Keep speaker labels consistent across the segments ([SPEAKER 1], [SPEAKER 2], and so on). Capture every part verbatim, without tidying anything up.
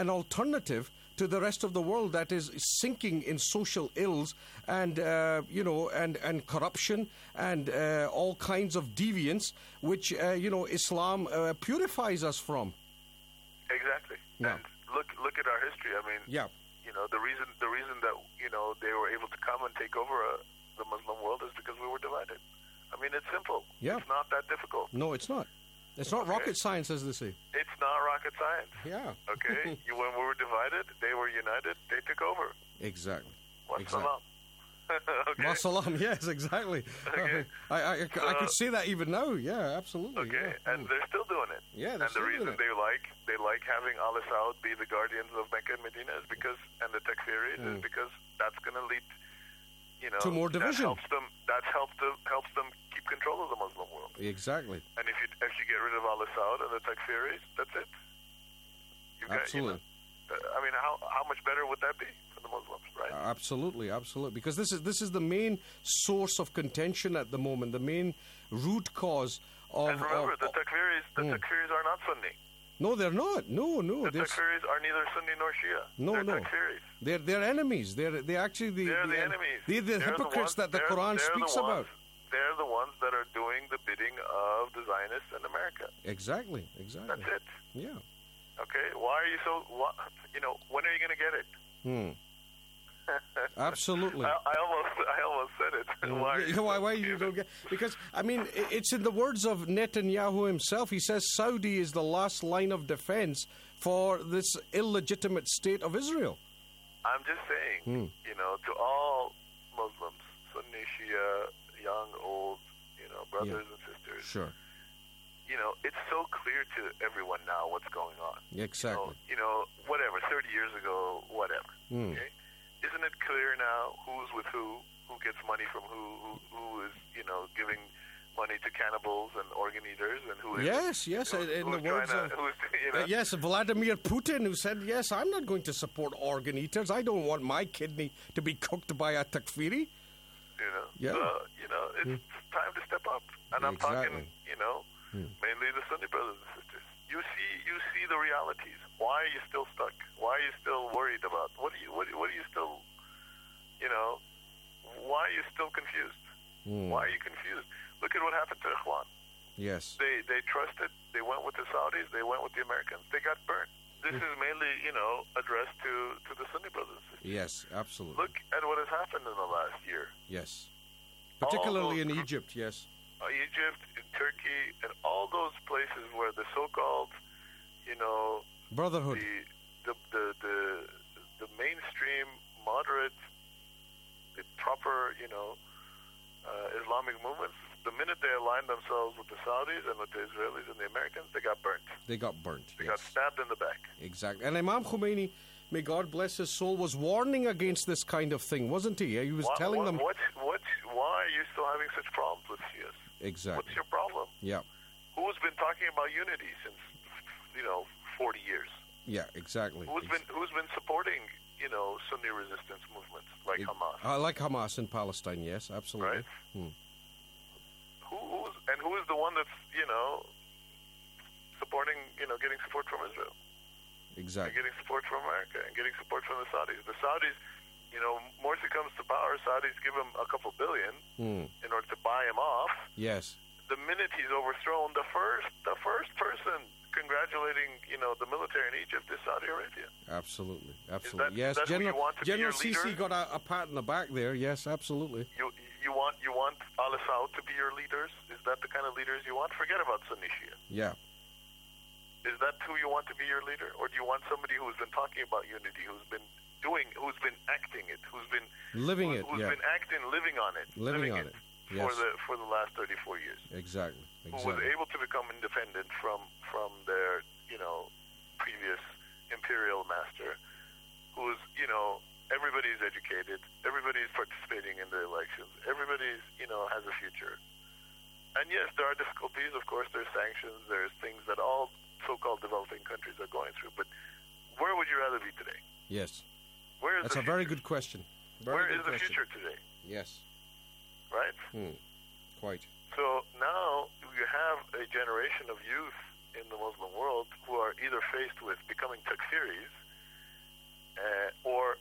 [SPEAKER 1] an alternative to the rest of the world that is sinking in social ills and uh, you know and and corruption and uh, all kinds of deviance, which uh, you know Islam uh, purifies us from.
[SPEAKER 2] Exactly.
[SPEAKER 1] Yeah.
[SPEAKER 2] And look look at our history. I mean,
[SPEAKER 1] Yeah.
[SPEAKER 2] you know, the reason the reason that you know they were able to come and take over uh, the Muslim world is because we were divided. I mean, it's simple.
[SPEAKER 1] Yeah.
[SPEAKER 2] It's not that difficult.
[SPEAKER 1] No, it's not. It's not
[SPEAKER 2] Okay.
[SPEAKER 1] rocket science, as they say.
[SPEAKER 2] It's not rocket science.
[SPEAKER 1] Yeah.
[SPEAKER 2] Okay. you, when we were divided, they were united. They took over.
[SPEAKER 1] Exactly.
[SPEAKER 2] What's
[SPEAKER 1] Exactly.
[SPEAKER 2] salam? Okay.
[SPEAKER 1] Masalam, yes, exactly.
[SPEAKER 2] Okay.
[SPEAKER 1] I, I, I, I could say that even now. Yeah, absolutely.
[SPEAKER 2] Okay,
[SPEAKER 1] yeah.
[SPEAKER 2] and they're still doing it.
[SPEAKER 1] Yeah, they're
[SPEAKER 2] and the
[SPEAKER 1] still doing
[SPEAKER 2] reason
[SPEAKER 1] it.
[SPEAKER 2] they like they like having Al Saud be the guardians of Mecca and Medina is because, and the Takfiris
[SPEAKER 1] Mm.
[SPEAKER 2] is because that's going to lead, you know,
[SPEAKER 1] To more division.
[SPEAKER 2] That helps them. That helps them helps them keep control of the Muslim world.
[SPEAKER 1] Exactly.
[SPEAKER 2] And if you if you get rid of Al Saud and the Takfiris, that's it. You've got, you
[SPEAKER 1] Absolutely.
[SPEAKER 2] know, uh, I mean, how how much better would that be for the Muslims, right?
[SPEAKER 1] Absolutely, absolutely. Because this is this is the main source of contention at the moment, the main root cause of.
[SPEAKER 2] and remember,
[SPEAKER 1] of-
[SPEAKER 2] the Takfiris, the
[SPEAKER 1] Mm.
[SPEAKER 2] Takfiris are not Sunni.
[SPEAKER 1] no, they're not. No, no,
[SPEAKER 2] The
[SPEAKER 1] they're
[SPEAKER 2] Takfiris are neither Sunni nor Shia.
[SPEAKER 1] No,
[SPEAKER 2] They're
[SPEAKER 1] no.
[SPEAKER 2] Takfiris.
[SPEAKER 1] they're, they're enemies. They're they actually the
[SPEAKER 2] They're the
[SPEAKER 1] en-
[SPEAKER 2] enemies.
[SPEAKER 1] They're the
[SPEAKER 2] They're
[SPEAKER 1] hypocrites
[SPEAKER 2] ones-
[SPEAKER 1] that the
[SPEAKER 2] they're-
[SPEAKER 1] Quran
[SPEAKER 2] they're
[SPEAKER 1] speaks
[SPEAKER 2] the
[SPEAKER 1] about.
[SPEAKER 2] ones- They're the ones that are doing the bidding of the Zionists in America.
[SPEAKER 1] Exactly, exactly.
[SPEAKER 2] That's it.
[SPEAKER 1] Yeah.
[SPEAKER 2] Okay. Why are you so? Why, you know, when are you going to get it?
[SPEAKER 1] Hmm. Absolutely.
[SPEAKER 2] I, I almost, I almost said it.
[SPEAKER 1] Mm.
[SPEAKER 2] Why? Are
[SPEAKER 1] Yeah,
[SPEAKER 2] you
[SPEAKER 1] why,
[SPEAKER 2] so
[SPEAKER 1] why you
[SPEAKER 2] stupid?
[SPEAKER 1] don't get? Because I mean, i- it's in the words of Netanyahu himself. He says Saudi is the last line of defense for this illegitimate state of Israel.
[SPEAKER 2] I'm just saying,
[SPEAKER 1] Hmm.
[SPEAKER 2] you know, to all Muslims, Sunni, Shia, young, old, you know, brothers and sisters.
[SPEAKER 1] Sure.
[SPEAKER 2] You know, it's so clear to everyone now what's going on.
[SPEAKER 1] Exactly.
[SPEAKER 2] You know, whatever, thirty years ago, whatever.
[SPEAKER 1] Hmm.
[SPEAKER 2] Okay? Isn't it clear now who's with who, who gets money from who, who, who is, you know, giving money to cannibals and organ eaters, and who is
[SPEAKER 1] Yes, yes.
[SPEAKER 2] who's,
[SPEAKER 1] In the
[SPEAKER 2] who's
[SPEAKER 1] words
[SPEAKER 2] trying
[SPEAKER 1] of
[SPEAKER 2] to, who's, you know,
[SPEAKER 1] uh, yes, Vladimir Putin, who said, "Yes, I'm not going to support organ eaters. I don't want my kidney to be cooked by a takfiri."
[SPEAKER 2] you know,
[SPEAKER 1] Yeah.
[SPEAKER 2] so, you know, it's time to step up. And I'm
[SPEAKER 1] Exactly.
[SPEAKER 2] talking, you know,
[SPEAKER 1] Hmm.
[SPEAKER 2] mainly the Sunni brothers and sisters. You see, you see the realities. Why are you still stuck? Why are you still worried about? What are you, what, what are you still, you know, why are you still confused?
[SPEAKER 1] Hmm.
[SPEAKER 2] Why are you confused? Look at what happened to Ikhwan.
[SPEAKER 1] Yes.
[SPEAKER 2] They they trusted. They went with the Saudis. They went with the Americans. They got burnt. This is mainly, you know, addressed to, to the Sunni brothers and sisters.
[SPEAKER 1] Yes. Absolutely.
[SPEAKER 2] Look at what has happened in the last year.
[SPEAKER 1] Yes. Particularly
[SPEAKER 2] those
[SPEAKER 1] in
[SPEAKER 2] gr-
[SPEAKER 1] Egypt. Yes.
[SPEAKER 2] Uh, Egypt, in Turkey, and all those places where the so-called, you know,
[SPEAKER 1] Brotherhood.
[SPEAKER 2] the the the the, the mainstream, moderate, the proper, you know, uh, Islamic movements. The minute they aligned themselves with the Saudis and with the Israelis and the Americans, they got burnt.
[SPEAKER 1] They got burnt.
[SPEAKER 2] They
[SPEAKER 1] yes.
[SPEAKER 2] got stabbed in the back.
[SPEAKER 1] Exactly. And Imam Khomeini, may God bless his soul, was warning against this kind of thing, wasn't he? He was
[SPEAKER 2] Why,
[SPEAKER 1] telling
[SPEAKER 2] what,
[SPEAKER 1] them.
[SPEAKER 2] What, what, why are you still having such problems with Shias?
[SPEAKER 1] Exactly.
[SPEAKER 2] What's your problem?
[SPEAKER 1] Yeah.
[SPEAKER 2] Who's been talking about unity since, you know, forty years?
[SPEAKER 1] Yeah, exactly.
[SPEAKER 2] Who's been who's been supporting, you know, Sunni resistance movements like
[SPEAKER 1] Ex-
[SPEAKER 2] Hamas?
[SPEAKER 1] I like Hamas in Palestine, yes, absolutely.
[SPEAKER 2] Right.
[SPEAKER 1] Hmm.
[SPEAKER 2] Who, who's and who is the one that's, you know, supporting, you know, getting support from Israel and
[SPEAKER 1] Exactly.
[SPEAKER 2] getting support from America and getting support from the Saudis? The Saudis, you know, Morsi comes to power, Saudis give him a couple billion
[SPEAKER 1] Hmm.
[SPEAKER 2] in order to buy him off.
[SPEAKER 1] Yes.
[SPEAKER 2] The minute he's overthrown, the first the first person congratulating, you know, the military in Egypt is Saudi Arabia.
[SPEAKER 1] Absolutely. Absolutely.
[SPEAKER 2] that-
[SPEAKER 1] yes.
[SPEAKER 2] that's who you
[SPEAKER 1] General
[SPEAKER 2] want to be
[SPEAKER 1] General
[SPEAKER 2] your leader?
[SPEAKER 1] Sisi got a, a pat in the back there. Yes, absolutely.
[SPEAKER 2] You you want you want Al Saud to be your leaders? Is that the kind of leaders you want? Forget about Sunni Shia.
[SPEAKER 1] Yeah.
[SPEAKER 2] Is that who you want to be your leader, or do you want somebody who's been talking about unity, who's been doing, who's been acting it, who's been
[SPEAKER 1] Living
[SPEAKER 2] who,
[SPEAKER 1] it,
[SPEAKER 2] who's
[SPEAKER 1] yeah.
[SPEAKER 2] been acting, living on it,
[SPEAKER 1] Living on it,
[SPEAKER 2] for
[SPEAKER 1] yes.
[SPEAKER 2] the for the last thirty-four years,
[SPEAKER 1] Exactly.
[SPEAKER 2] who was
[SPEAKER 1] Exactly.
[SPEAKER 2] able to become independent from from their you know previous imperial master, who's you know everybody's educated, everybody's participating in the elections, everybody's you know has a future. And yes, there are difficulties. Of course, there's sanctions. There's things that all so-called developing countries are going through. But where would you rather be today?
[SPEAKER 1] Yes.
[SPEAKER 2] Where is
[SPEAKER 1] That's
[SPEAKER 2] the
[SPEAKER 1] a
[SPEAKER 2] future?
[SPEAKER 1] very good question. Very
[SPEAKER 2] Where
[SPEAKER 1] good
[SPEAKER 2] is the
[SPEAKER 1] question.
[SPEAKER 2] future today?
[SPEAKER 1] Yes.
[SPEAKER 2] Right.
[SPEAKER 1] Hmm. Quite.
[SPEAKER 2] So now you have a generation of youth in the Muslim world who are either faced with becoming takfiris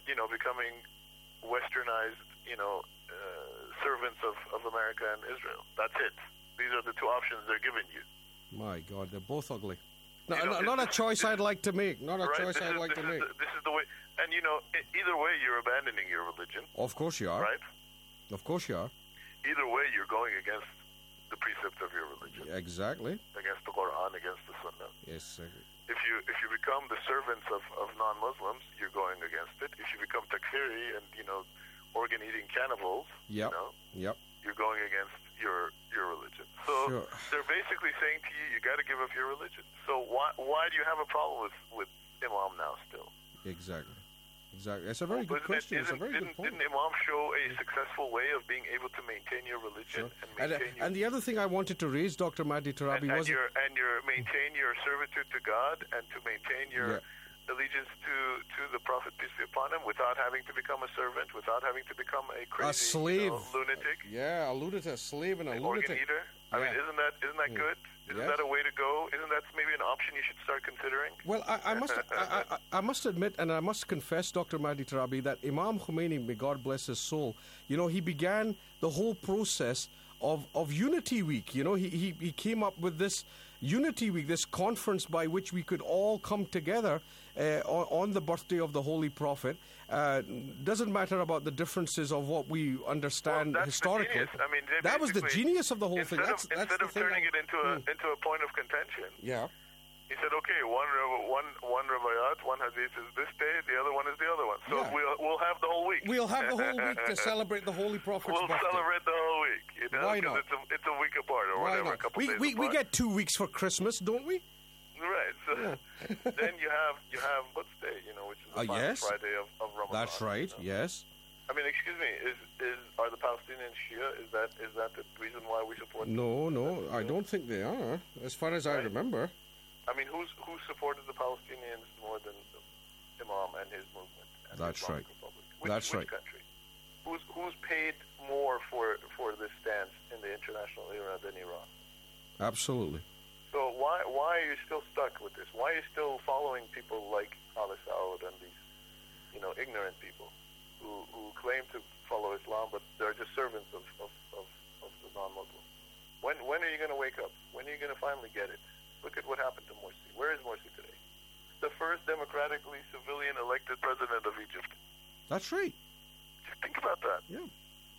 [SPEAKER 2] you know, becoming westernized, you know, uh, servants of, of America and Israel. That's it. These are the two options they're giving you.
[SPEAKER 1] My God, they're both ugly. No,
[SPEAKER 2] You know,
[SPEAKER 1] no, not a
[SPEAKER 2] this-
[SPEAKER 1] choice
[SPEAKER 2] this-
[SPEAKER 1] I'd like to make. Not a
[SPEAKER 2] right?
[SPEAKER 1] choice
[SPEAKER 2] This
[SPEAKER 1] I'd
[SPEAKER 2] is,
[SPEAKER 1] like
[SPEAKER 2] this
[SPEAKER 1] to
[SPEAKER 2] is
[SPEAKER 1] make.
[SPEAKER 2] The, this is the way. And, you know, e- either way, you're abandoning your religion,
[SPEAKER 1] Of course you are.
[SPEAKER 2] right?
[SPEAKER 1] Of course you are.
[SPEAKER 2] Either way, you're going against the precept of your religion,
[SPEAKER 1] Exactly.
[SPEAKER 2] against the Quran, against the Sunnah.
[SPEAKER 1] Yes. Uh,
[SPEAKER 2] If you if you become the servants of, of non-Muslims, you're going against it. If you become takfiri and, you know, organ-eating cannibals,
[SPEAKER 1] Yep.
[SPEAKER 2] you know,
[SPEAKER 1] Yep.
[SPEAKER 2] you're going against your your religion. So
[SPEAKER 1] Sure.
[SPEAKER 2] they're basically saying to you, you got to give up your religion. So why why do you have a problem with, with Imam now still?
[SPEAKER 1] Exactly. Exactly. It's a very
[SPEAKER 2] Well,
[SPEAKER 1] good
[SPEAKER 2] isn't it-
[SPEAKER 1] question. It's a
[SPEAKER 2] isn't-
[SPEAKER 1] very
[SPEAKER 2] didn't,
[SPEAKER 1] good point.
[SPEAKER 2] didn't Imam show a successful way of being able to maintain your religion
[SPEAKER 1] Sure.
[SPEAKER 2] and
[SPEAKER 1] And, uh,
[SPEAKER 2] maintain your
[SPEAKER 1] and the other thing I wanted to raise, Doctor Mahdi Tarabi,
[SPEAKER 2] and, and
[SPEAKER 1] was
[SPEAKER 2] your and your maintain your servitude to God and to maintain your
[SPEAKER 1] Yeah.
[SPEAKER 2] allegiance to to the Prophet peace be upon him without having to become a servant, without having to become a crazy
[SPEAKER 1] a slave,
[SPEAKER 2] you know, lunatic,
[SPEAKER 1] Yeah, a lunatic, a slave, and a
[SPEAKER 2] an organ
[SPEAKER 1] lunatic.
[SPEAKER 2] eater. I mean,
[SPEAKER 1] Yeah.
[SPEAKER 2] isn't that isn't that good? Isn't
[SPEAKER 1] Yes.
[SPEAKER 2] that a way to go? Isn't that maybe an option you should start considering?
[SPEAKER 1] Well, I, I must, I, I, I must admit, and I must confess, Doctor Mahdi Tarabi, that Imam Khomeini, may God bless his soul, you know, he began the whole process of, of Unity Week. You know, he, he, he came up with this Unity Week, this conference by which we could all come together uh, on, on the birthday of the Holy Prophet. Uh, doesn't matter about the differences of what we understand
[SPEAKER 2] Well, that's the
[SPEAKER 1] historically.
[SPEAKER 2] genius. I mean, they
[SPEAKER 1] that was the
[SPEAKER 2] basically-
[SPEAKER 1] genius of the whole thing.
[SPEAKER 2] Instead
[SPEAKER 1] That's,
[SPEAKER 2] of,
[SPEAKER 1] that's
[SPEAKER 2] instead
[SPEAKER 1] the
[SPEAKER 2] of
[SPEAKER 1] thing
[SPEAKER 2] turning
[SPEAKER 1] I-
[SPEAKER 2] it into a into a point of contention,
[SPEAKER 1] Yeah.
[SPEAKER 2] he said, okay, one rev- one one riwayat, one hadith is this day, the other one is the other one. So
[SPEAKER 1] Yeah.
[SPEAKER 2] we'll we'll have the whole week.
[SPEAKER 1] We'll have the whole week to celebrate the Holy Prophet's
[SPEAKER 2] We'll
[SPEAKER 1] birthday.
[SPEAKER 2] celebrate the whole week. You know,
[SPEAKER 1] Why
[SPEAKER 2] 'cause
[SPEAKER 1] not?
[SPEAKER 2] It's a, it's a week apart or
[SPEAKER 1] Why
[SPEAKER 2] whatever, a
[SPEAKER 1] not?
[SPEAKER 2] couple
[SPEAKER 1] We,
[SPEAKER 2] days
[SPEAKER 1] we, we
[SPEAKER 2] apart.
[SPEAKER 1] get two weeks for Christmas, don't we?
[SPEAKER 2] Right. So then you have you have what's day? You know, which is the
[SPEAKER 1] Uh,
[SPEAKER 2] final
[SPEAKER 1] yes.
[SPEAKER 2] Friday of, of Ramadan.
[SPEAKER 1] That's right,
[SPEAKER 2] you know?
[SPEAKER 1] yes.
[SPEAKER 2] I mean, excuse me. Is is are the Palestinians Shia? Is that is that the reason why we support? them?
[SPEAKER 1] No, no, I don't think they are, as far as I
[SPEAKER 2] Right.
[SPEAKER 1] remember.
[SPEAKER 2] I mean, who's who supported the Palestinians more than the Imam and his movement? And the
[SPEAKER 1] That's
[SPEAKER 2] Islamic
[SPEAKER 1] right.
[SPEAKER 2] Republic? Which,
[SPEAKER 1] That's
[SPEAKER 2] which
[SPEAKER 1] right.
[SPEAKER 2] country? Who's who's paid more for for this stance in the international era than Iran?
[SPEAKER 1] Absolutely.
[SPEAKER 2] So why why are you still stuck with this? Why are you still following people like Al Saud and these, you know, ignorant people who, who claim to follow Islam, but they're just servants of, of, of, of the non-Muslims? When when are you going to wake up? When are you going to finally get it? Look at what happened to Morsi. Where is Morsi today? The first democratically civilian elected president of Egypt.
[SPEAKER 1] That's right.
[SPEAKER 2] Just think about that.
[SPEAKER 1] Yeah.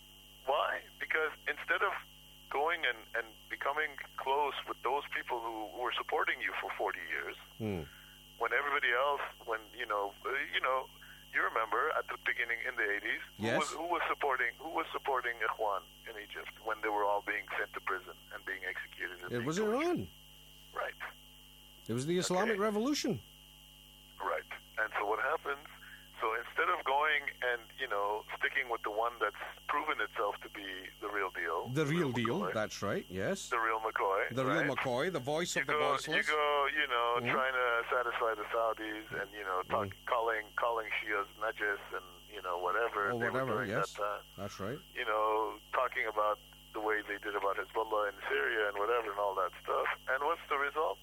[SPEAKER 2] Why? Because instead of going and, and becoming close with those people who were supporting you for forty years,
[SPEAKER 1] Hmm.
[SPEAKER 2] when everybody else, when, you know, uh, you know, you remember at the beginning in the eighties,
[SPEAKER 1] Yes.
[SPEAKER 2] who, was, who was supporting who was supporting Ikhwan in Egypt when they were all being sent to prison and being executed? And
[SPEAKER 1] It
[SPEAKER 2] being
[SPEAKER 1] was
[SPEAKER 2] tortured?
[SPEAKER 1] Iran.
[SPEAKER 2] Right,
[SPEAKER 1] It was the Islamic
[SPEAKER 2] Okay.
[SPEAKER 1] Revolution.
[SPEAKER 2] right. And so what happens? So instead of going and, you know, sticking with the one that's proven itself to be the real deal,
[SPEAKER 1] The real deal.
[SPEAKER 2] McCoy,
[SPEAKER 1] That's right, yes.
[SPEAKER 2] the real McCoy,
[SPEAKER 1] The real
[SPEAKER 2] right?
[SPEAKER 1] McCoy, the voice
[SPEAKER 2] You
[SPEAKER 1] of the
[SPEAKER 2] go,
[SPEAKER 1] voiceless.
[SPEAKER 2] you go, you know,
[SPEAKER 1] Mhm.
[SPEAKER 2] trying to satisfy the Saudis, and you know, talk,
[SPEAKER 1] Mhm.
[SPEAKER 2] calling calling Shias najis, and you know, whatever
[SPEAKER 1] Or
[SPEAKER 2] they
[SPEAKER 1] whatever,
[SPEAKER 2] were doing
[SPEAKER 1] yes.
[SPEAKER 2] that time.
[SPEAKER 1] That's right.
[SPEAKER 2] You know, talking about the way they did about Hezbollah in Syria and whatever and all that stuff. And what's the result?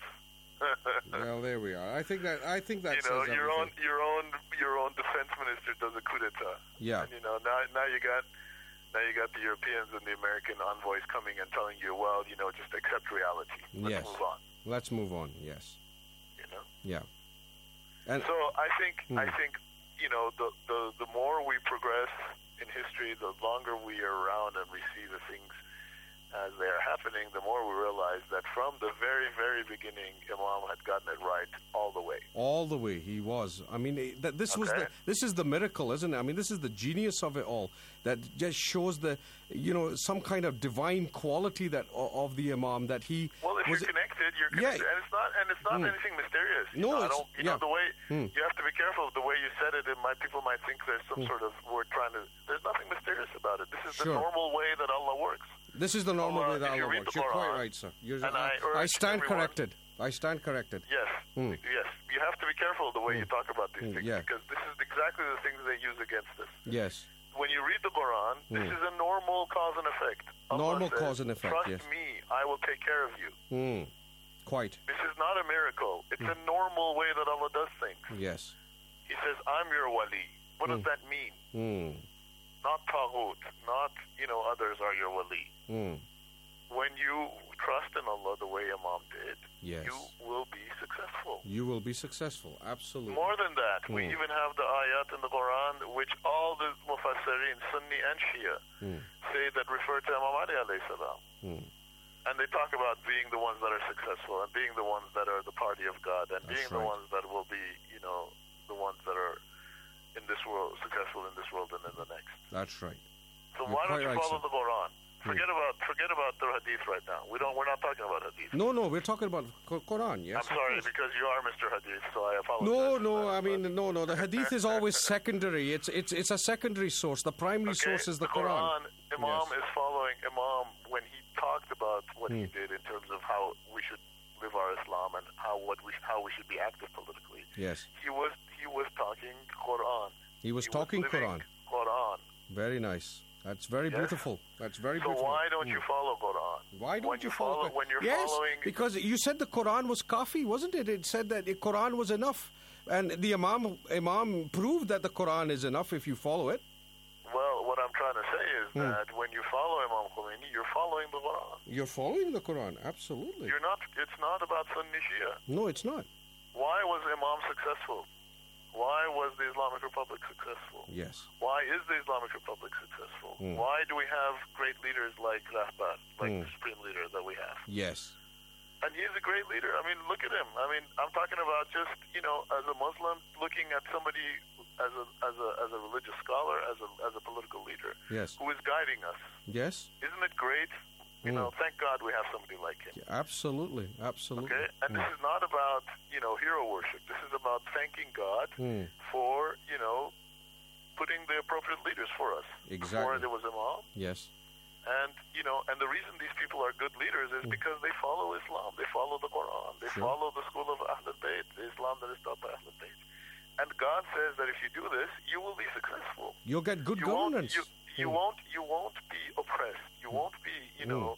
[SPEAKER 1] Well, there we are. I think that I think that
[SPEAKER 2] you know,
[SPEAKER 1] says
[SPEAKER 2] your own
[SPEAKER 1] everything.
[SPEAKER 2] your own your own defense minister does a coup d'état.
[SPEAKER 1] Yeah.
[SPEAKER 2] And you know, now now you got now you got the Europeans and the American envoys coming and telling you, well, you know, just accept reality. Let's
[SPEAKER 1] Yes.
[SPEAKER 2] move on.
[SPEAKER 1] Let's move on. Yes.
[SPEAKER 2] You know.
[SPEAKER 1] Yeah. And
[SPEAKER 2] So I think
[SPEAKER 1] Hmm.
[SPEAKER 2] I think you know the, the the more we progress in history, the longer we are around and we see the things as they are happening, the more we realize that from the very very beginning, Imam had gotten it right all the way.
[SPEAKER 1] all the way he was. I mean, eh, that this was
[SPEAKER 2] Okay.
[SPEAKER 1] the this is the miracle, isn't it? I mean, this is the genius of it all. That just shows the, you know, some kind of divine quality that o- of the Imam that he
[SPEAKER 2] Well, if
[SPEAKER 1] was.
[SPEAKER 2] you're connected, you're
[SPEAKER 1] Yeah.
[SPEAKER 2] connected, and it's not and it's not
[SPEAKER 1] Hmm.
[SPEAKER 2] anything mysterious. You
[SPEAKER 1] No,
[SPEAKER 2] know, I
[SPEAKER 1] it's-
[SPEAKER 2] don't. You
[SPEAKER 1] yeah.
[SPEAKER 2] know the way
[SPEAKER 1] Hmm.
[SPEAKER 2] you have to be careful of the way you said it. It might people might think there's some sort of we're trying to. There's nothing mysterious about it. This is
[SPEAKER 1] Sure.
[SPEAKER 2] the normal way that Allah works.
[SPEAKER 1] This is the normal
[SPEAKER 2] Allah,
[SPEAKER 1] way that
[SPEAKER 2] if you
[SPEAKER 1] Allah
[SPEAKER 2] read
[SPEAKER 1] works.
[SPEAKER 2] the
[SPEAKER 1] You're quite
[SPEAKER 2] Quran,
[SPEAKER 1] right, sir. You're,
[SPEAKER 2] and I
[SPEAKER 1] I,
[SPEAKER 2] urge
[SPEAKER 1] stand
[SPEAKER 2] everyone-
[SPEAKER 1] corrected. I stand corrected.
[SPEAKER 2] Yes,
[SPEAKER 1] Hmm.
[SPEAKER 2] yes. You have to be careful of the way you talk about these
[SPEAKER 1] Hmm,
[SPEAKER 2] things
[SPEAKER 1] yeah.
[SPEAKER 2] because this is exactly the things they use against us.
[SPEAKER 1] Yes.
[SPEAKER 2] When you read the Quran, this
[SPEAKER 1] Hmm.
[SPEAKER 2] is a normal cause and effect. Allah
[SPEAKER 1] Normal
[SPEAKER 2] says,
[SPEAKER 1] cause and effect,
[SPEAKER 2] Trust
[SPEAKER 1] yes.
[SPEAKER 2] me, I will take care of you.
[SPEAKER 1] Hmm. Quite.
[SPEAKER 2] This is not a miracle. It's
[SPEAKER 1] Hmm.
[SPEAKER 2] a normal way that Allah does things.
[SPEAKER 1] Yes.
[SPEAKER 2] He says, I'm your wali. What does that mean?
[SPEAKER 1] Mm.
[SPEAKER 2] Not taghut, not, you know, others are your wali.
[SPEAKER 1] Mm.
[SPEAKER 2] When you trust in Allah the way Imam did,
[SPEAKER 1] Yes.
[SPEAKER 2] you will be successful.
[SPEAKER 1] You will be successful, absolutely.
[SPEAKER 2] More than that, we
[SPEAKER 1] Mm.
[SPEAKER 2] even have the ayat in the Quran which all the mufassirin, Sunni and Shia,
[SPEAKER 1] Mm.
[SPEAKER 2] say that refer to Imam Ali alayhi salam.
[SPEAKER 1] Mm.
[SPEAKER 2] And they talk about being the ones that are successful and being the ones that are the party of God and
[SPEAKER 1] That's
[SPEAKER 2] being the
[SPEAKER 1] right.
[SPEAKER 2] ones that will be, you know, the ones that are in this world, successful in this world and in the next.
[SPEAKER 1] That's right.
[SPEAKER 2] So
[SPEAKER 1] You're
[SPEAKER 2] why don't
[SPEAKER 1] quite
[SPEAKER 2] you
[SPEAKER 1] right,
[SPEAKER 2] follow
[SPEAKER 1] sir.
[SPEAKER 2] the Quran? Forget about forget about the hadith right now. We don't. We're not talking about hadith.
[SPEAKER 1] No, no, we're talking about Qu- Quran, yes?
[SPEAKER 2] I'm
[SPEAKER 1] of
[SPEAKER 2] sorry
[SPEAKER 1] course.
[SPEAKER 2] because you are Mister Hadith, so I apologize.
[SPEAKER 1] No,
[SPEAKER 2] for
[SPEAKER 1] no,
[SPEAKER 2] that,
[SPEAKER 1] I
[SPEAKER 2] but-
[SPEAKER 1] mean, no, no. The hadith is always secondary. It's it's it's a secondary source. The primary
[SPEAKER 2] Okay,
[SPEAKER 1] source is the Quran.
[SPEAKER 2] Imam
[SPEAKER 1] Yes.
[SPEAKER 2] is following Imam when he talked about what he
[SPEAKER 1] Hmm.
[SPEAKER 2] did in terms of how we should live our Islam and how what we how we should be active politically.
[SPEAKER 1] Yes.
[SPEAKER 2] He was he was talking Quran.
[SPEAKER 1] He was
[SPEAKER 2] He
[SPEAKER 1] talking
[SPEAKER 2] living
[SPEAKER 1] Quran.
[SPEAKER 2] Quran.
[SPEAKER 1] Very nice. That's very
[SPEAKER 2] Yes.
[SPEAKER 1] beautiful. That's very
[SPEAKER 2] So
[SPEAKER 1] beautiful.
[SPEAKER 2] why don't you
[SPEAKER 1] Mm.
[SPEAKER 2] follow Quran?
[SPEAKER 1] Why don't
[SPEAKER 2] when
[SPEAKER 1] you,
[SPEAKER 2] follow,
[SPEAKER 1] follow?
[SPEAKER 2] when you're
[SPEAKER 1] yes,
[SPEAKER 2] following?
[SPEAKER 1] because you said the Quran was kafi, wasn't it? It said that the Quran was enough, and the Imam Imam proved that the Quran is enough if you follow it.
[SPEAKER 2] Well, what I'm trying to say is
[SPEAKER 1] Hmm.
[SPEAKER 2] that when you follow Imam Khomeini, you're following the Quran.
[SPEAKER 1] You're following the Quran, absolutely.
[SPEAKER 2] You're not. It's not about Sunni Shia.
[SPEAKER 1] No, it's not.
[SPEAKER 2] Why was Imam successful? Why was the Islamic Republic successful?
[SPEAKER 1] Yes.
[SPEAKER 2] Why is the Islamic Republic successful?
[SPEAKER 1] Mm.
[SPEAKER 2] Why do we have great leaders like Rahbar, like
[SPEAKER 1] Mm.
[SPEAKER 2] the supreme leader that we have?
[SPEAKER 1] Yes.
[SPEAKER 2] And he's a great leader. I mean, look at him. I mean, I'm talking about just, you know, as a Muslim, looking at somebody as a as a as a religious scholar, as a as a political leader,
[SPEAKER 1] Yes.
[SPEAKER 2] who is guiding us.
[SPEAKER 1] Yes.
[SPEAKER 2] Isn't it great? You
[SPEAKER 1] Mm.
[SPEAKER 2] know, thank God we have somebody like him.
[SPEAKER 1] Absolutely. Absolutely.
[SPEAKER 2] Okay, and
[SPEAKER 1] Mm.
[SPEAKER 2] this is not about, you know, hero worship. This is about thanking God
[SPEAKER 1] Mm.
[SPEAKER 2] for, you know, putting the appropriate leaders for us. Before
[SPEAKER 1] Exactly.
[SPEAKER 2] there was Imam,
[SPEAKER 1] Yes.
[SPEAKER 2] and you know, and the reason these people are good leaders is because they follow Islam, they follow the Quran, they
[SPEAKER 1] Sure.
[SPEAKER 2] follow the school of Ahlul Bayt, the Islam that is taught by Ahlul Bayt. And God says that if you do this, you will be successful.
[SPEAKER 1] You'll get good
[SPEAKER 2] You
[SPEAKER 1] governance.
[SPEAKER 2] won't, you, you
[SPEAKER 1] Mm.
[SPEAKER 2] won't, you won't be oppressed. You won't be, you know,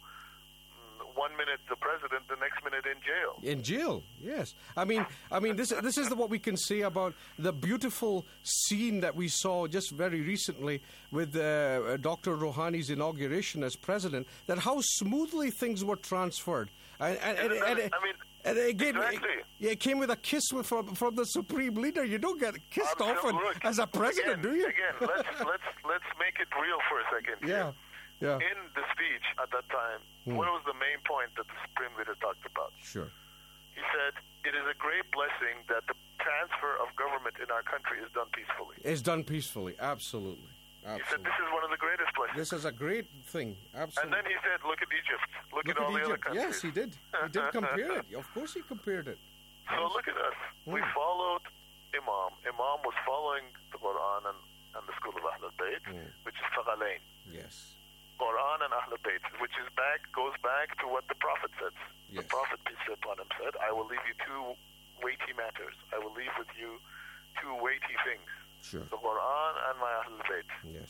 [SPEAKER 2] mm, one minute the president, the next minute in jail.
[SPEAKER 1] In jail, yes. I mean, I mean, this this is the, what we can say about the beautiful scene that we saw just very recently with uh, Doctor Rouhani's inauguration as president. That how smoothly things were transferred, and and, and,
[SPEAKER 2] Isn't that-
[SPEAKER 1] and-
[SPEAKER 2] I mean,
[SPEAKER 1] and again,
[SPEAKER 2] exactly.
[SPEAKER 1] it, yeah, it came with a kiss with- from from the supreme leader. You don't get kissed
[SPEAKER 2] I'm
[SPEAKER 1] often
[SPEAKER 2] so- look,
[SPEAKER 1] as a president,
[SPEAKER 2] again,
[SPEAKER 1] do you?
[SPEAKER 2] Again, let's let's let's make it real for a second.
[SPEAKER 1] Yeah,
[SPEAKER 2] here.
[SPEAKER 1] yeah,
[SPEAKER 2] In the speech at that time,
[SPEAKER 1] Hmm.
[SPEAKER 2] what was the main point that the supreme leader talked about?
[SPEAKER 1] sure.
[SPEAKER 2] He said, "It is a great blessing that the transfer of government in our country is done peacefully."
[SPEAKER 1] It's done peacefully. Absolutely,
[SPEAKER 2] He said,
[SPEAKER 1] absolutely.
[SPEAKER 2] "This is one of the greatest blessings."
[SPEAKER 1] This is a great thing.
[SPEAKER 2] And
[SPEAKER 1] Absolutely.
[SPEAKER 2] then he said, "Look at Egypt. Look,
[SPEAKER 1] Look
[SPEAKER 2] at all
[SPEAKER 1] at
[SPEAKER 2] the other
[SPEAKER 1] Egypt.
[SPEAKER 2] countries."
[SPEAKER 1] Yes, he did. He did compare it. Of course, he compared it.
[SPEAKER 2] So look at us. We
[SPEAKER 1] Hmm.
[SPEAKER 2] followed Imam. Imam was following the Quran and, and the school of Ahlul Bayt,
[SPEAKER 1] Hmm.
[SPEAKER 2] which is Thaqalain.
[SPEAKER 1] Yes.
[SPEAKER 2] Quran and Ahlul Bayt, which is back goes back to what the Prophet said.
[SPEAKER 1] Yes.
[SPEAKER 2] The Prophet, peace be upon him, said, "I will leave you two weighty matters. I will leave with you two weighty things:
[SPEAKER 1] Sure.
[SPEAKER 2] the Quran and my Ahlul Bayt.
[SPEAKER 1] Yes.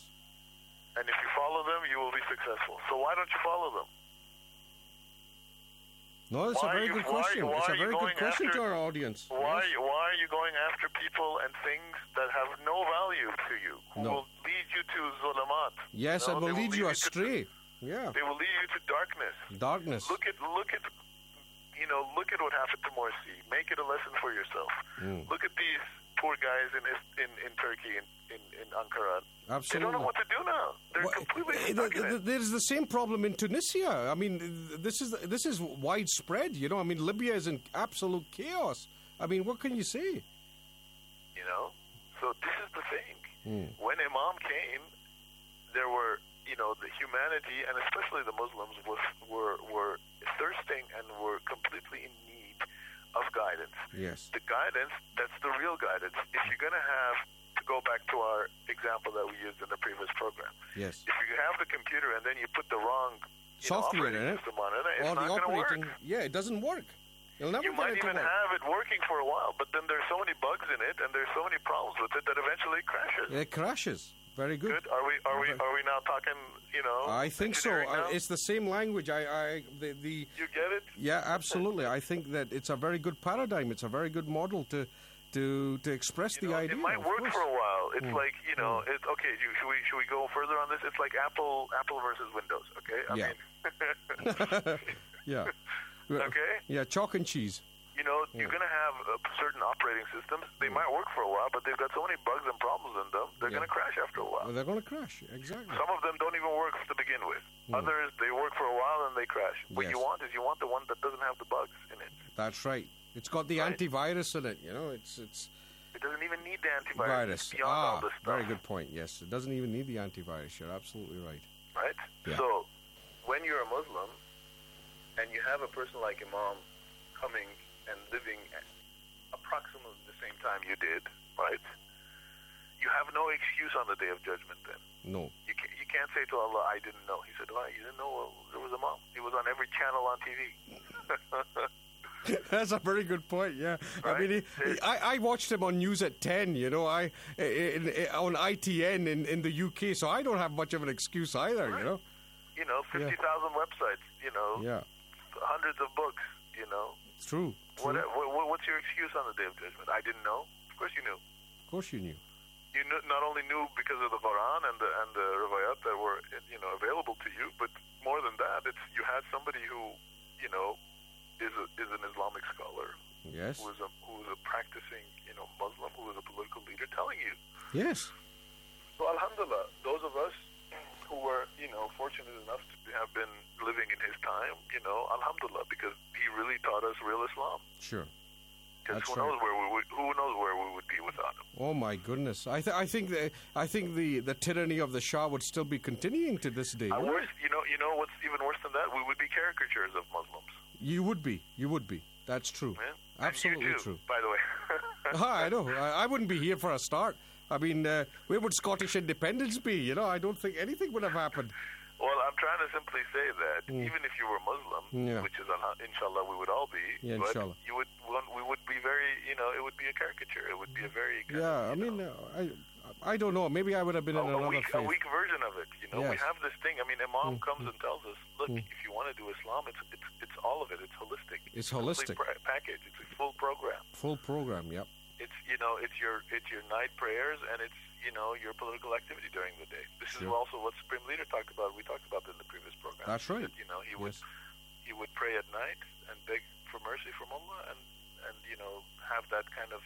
[SPEAKER 2] And if you follow them, you will be successful. So why don't you follow them?
[SPEAKER 1] No, it's a
[SPEAKER 2] Why
[SPEAKER 1] very
[SPEAKER 2] you-
[SPEAKER 1] good
[SPEAKER 2] why-
[SPEAKER 1] question.
[SPEAKER 2] why
[SPEAKER 1] It's a
[SPEAKER 2] are you
[SPEAKER 1] very good
[SPEAKER 2] going
[SPEAKER 1] question
[SPEAKER 2] after-
[SPEAKER 1] to our audience.
[SPEAKER 2] Why
[SPEAKER 1] Yes.
[SPEAKER 2] why are you going after people and things that have no value to you, who
[SPEAKER 1] No.
[SPEAKER 2] will lead you to zulamat?
[SPEAKER 1] Yes,
[SPEAKER 2] No,
[SPEAKER 1] and will
[SPEAKER 2] they
[SPEAKER 1] lead you
[SPEAKER 2] to-
[SPEAKER 1] astray. Yeah.
[SPEAKER 2] They will lead you to darkness.
[SPEAKER 1] Darkness.
[SPEAKER 2] Look at look at you know look at what happened to Morsi. Make it a lesson for yourself.
[SPEAKER 1] Mm.
[SPEAKER 2] Look at these poor guys in Is- in, in Turkey in, in, in Ankara. They
[SPEAKER 1] Absolutely.
[SPEAKER 2] don't know what to do now. They're
[SPEAKER 1] Well,
[SPEAKER 2] completely
[SPEAKER 1] eh,
[SPEAKER 2] stuck
[SPEAKER 1] th-
[SPEAKER 2] in
[SPEAKER 1] th-
[SPEAKER 2] it.
[SPEAKER 1] There's the same problem in Tunisia. I mean, th- this is this is widespread. You know, I mean, Libya is in absolute chaos. I mean, what can you say?
[SPEAKER 2] You know. So this is the thing.
[SPEAKER 1] Mm.
[SPEAKER 2] When Imam came, there were you know the humanity and especially the Muslims was were were thirsting and were completely in need of guidance.
[SPEAKER 1] Yes.
[SPEAKER 2] The guidance, that's the real guidance. If you're going to have, to go back to our example that we used in the previous program,
[SPEAKER 1] Yes.
[SPEAKER 2] if you have the computer and then you put the wrong you know,
[SPEAKER 1] Software in
[SPEAKER 2] operating
[SPEAKER 1] it,
[SPEAKER 2] system on it, it's
[SPEAKER 1] or
[SPEAKER 2] not
[SPEAKER 1] the
[SPEAKER 2] going to
[SPEAKER 1] operating.
[SPEAKER 2] work.
[SPEAKER 1] Yeah, it doesn't work. You'll never
[SPEAKER 2] You
[SPEAKER 1] get
[SPEAKER 2] might
[SPEAKER 1] it to
[SPEAKER 2] even
[SPEAKER 1] work.
[SPEAKER 2] have it working for a while, but then there's so many bugs in it and there's so many problems with it that eventually it crashes.
[SPEAKER 1] It crashes. Very good.
[SPEAKER 2] Good. Are we? Are we? Are we now talking? You know.
[SPEAKER 1] I think so.
[SPEAKER 2] engineering
[SPEAKER 1] Uh,
[SPEAKER 2] now?
[SPEAKER 1] it's the same language. I, I, the, the,
[SPEAKER 2] You get it?
[SPEAKER 1] yeah, absolutely. I think that it's a very good paradigm. It's a very good model to, to to express
[SPEAKER 2] You
[SPEAKER 1] the
[SPEAKER 2] know,
[SPEAKER 1] idea.
[SPEAKER 2] it might
[SPEAKER 1] of
[SPEAKER 2] work
[SPEAKER 1] course.
[SPEAKER 2] for a while. It's
[SPEAKER 1] Mm.
[SPEAKER 2] like, you know, it's okay. You, should we should we go further on this? It's like Apple Apple versus Windows. Okay. I
[SPEAKER 1] Yeah.
[SPEAKER 2] mean,
[SPEAKER 1] Yeah.
[SPEAKER 2] Okay.
[SPEAKER 1] Yeah, chalk and cheese.
[SPEAKER 2] you know, you're going to have uh, certain operating systems. They might work for a while, but they've got so many bugs and problems in them. They're
[SPEAKER 1] Yeah.
[SPEAKER 2] going to crash after a while.
[SPEAKER 1] Well, they're going to crash. Exactly.
[SPEAKER 2] Some of them don't even work to begin with. Others, they work for a while and they crash. What
[SPEAKER 1] Yes.
[SPEAKER 2] you want is you want the one that doesn't have the bugs in it.
[SPEAKER 1] That's right. It's got the
[SPEAKER 2] Right.
[SPEAKER 1] antivirus in it. You know, it's it's
[SPEAKER 2] It doesn't even need the antivirus.
[SPEAKER 1] virus.
[SPEAKER 2] It's beyond all
[SPEAKER 1] Ah,
[SPEAKER 2] this stuff.
[SPEAKER 1] very good point. Yes, it doesn't even need the antivirus. You're absolutely right.
[SPEAKER 2] Right?
[SPEAKER 1] Yeah.
[SPEAKER 2] So, when you're a Muslim and you have a person like Imam coming and living at approximately the same time you did, right? You have no excuse on the Day of Judgment then.
[SPEAKER 1] No.
[SPEAKER 2] You can't, you can't say to Allah, I didn't know. He said, why? You didn't know well, there was Imam. He was on every channel on T V.
[SPEAKER 1] That's a very good point. Yeah, I
[SPEAKER 2] Right.
[SPEAKER 1] mean, he, he- I, I watched him on News at ten. You know, I in, in, on I T N in, in the U K, so I don't have much of an excuse either. You know.
[SPEAKER 2] You know, fifty thousand websites, you know,
[SPEAKER 1] Yeah,
[SPEAKER 2] hundreds of books, you know.
[SPEAKER 1] it's true.
[SPEAKER 2] What,
[SPEAKER 1] True.
[SPEAKER 2] what, what's your excuse on the Day of Judgment? I didn't know. Of course you knew.
[SPEAKER 1] Of course, you knew.
[SPEAKER 2] You knew, not only knew because of the Quran and the and the riwayat that were, you know, available to you, but more than that, it's you had somebody who, you know, is a, is an Islamic scholar,
[SPEAKER 1] Yes.
[SPEAKER 2] who is a who is a practicing, you know, Muslim, who is a political leader, telling you.
[SPEAKER 1] Yes.
[SPEAKER 2] So alhamdulillah, those of us who were, you know, fortunate enough to have been living in his time, you know, alhamdulillah, because he really taught us real Islam.
[SPEAKER 1] Sure.
[SPEAKER 2] Because
[SPEAKER 1] That's
[SPEAKER 2] who
[SPEAKER 1] right.
[SPEAKER 2] knows where we would, who knows where we would be without him.
[SPEAKER 1] Oh my goodness! I th- I think the I think the, the tyranny of the Shah would still be continuing to this day.
[SPEAKER 2] Uh,
[SPEAKER 1] wouldn't
[SPEAKER 2] worse, you know, you know what's even worse than that? We would be caricatures of Muslims.
[SPEAKER 1] it? You would be. You would be. That's true.
[SPEAKER 2] Yeah?
[SPEAKER 1] Absolutely
[SPEAKER 2] and you too,
[SPEAKER 1] true.
[SPEAKER 2] by the way.
[SPEAKER 1] Ah, I know. I, I wouldn't be here for a start. I mean, uh, where would Scottish independence be? You know, I don't think anything would have happened.
[SPEAKER 2] Well, I'm trying to simply say that even if you were Muslim,
[SPEAKER 1] Yeah.
[SPEAKER 2] which is alha- inshallah we would all be,
[SPEAKER 1] Yeah,
[SPEAKER 2] but
[SPEAKER 1] inshallah.
[SPEAKER 2] you would one, we would be very, you know, it would be a caricature. It would be a very kind
[SPEAKER 1] Yeah, I
[SPEAKER 2] of, you
[SPEAKER 1] mean,
[SPEAKER 2] know,
[SPEAKER 1] uh, I I don't know. Maybe I would have been in
[SPEAKER 2] a, a
[SPEAKER 1] another
[SPEAKER 2] weak, a
[SPEAKER 1] faith.
[SPEAKER 2] weak version of it. You know, we
[SPEAKER 1] Yes.
[SPEAKER 2] have this thing. I mean, Imam comes and tells us, look, if you want to do Islam, it's it's it's all of it. It's holistic.
[SPEAKER 1] It's
[SPEAKER 2] a complete
[SPEAKER 1] holistic.
[SPEAKER 2] pra- package. It's a full program.
[SPEAKER 1] Full program. Yep.
[SPEAKER 2] It's you know, it's your it's your night prayers and it's you know your political activity during the day. This is
[SPEAKER 1] Sure.
[SPEAKER 2] also what Supreme Leader talked about. We talked about it in the previous program.
[SPEAKER 1] That's
[SPEAKER 2] He
[SPEAKER 1] right.
[SPEAKER 2] said, you know, he would
[SPEAKER 1] Yes.
[SPEAKER 2] he would pray at night and beg for mercy from Allah and and you know have that kind of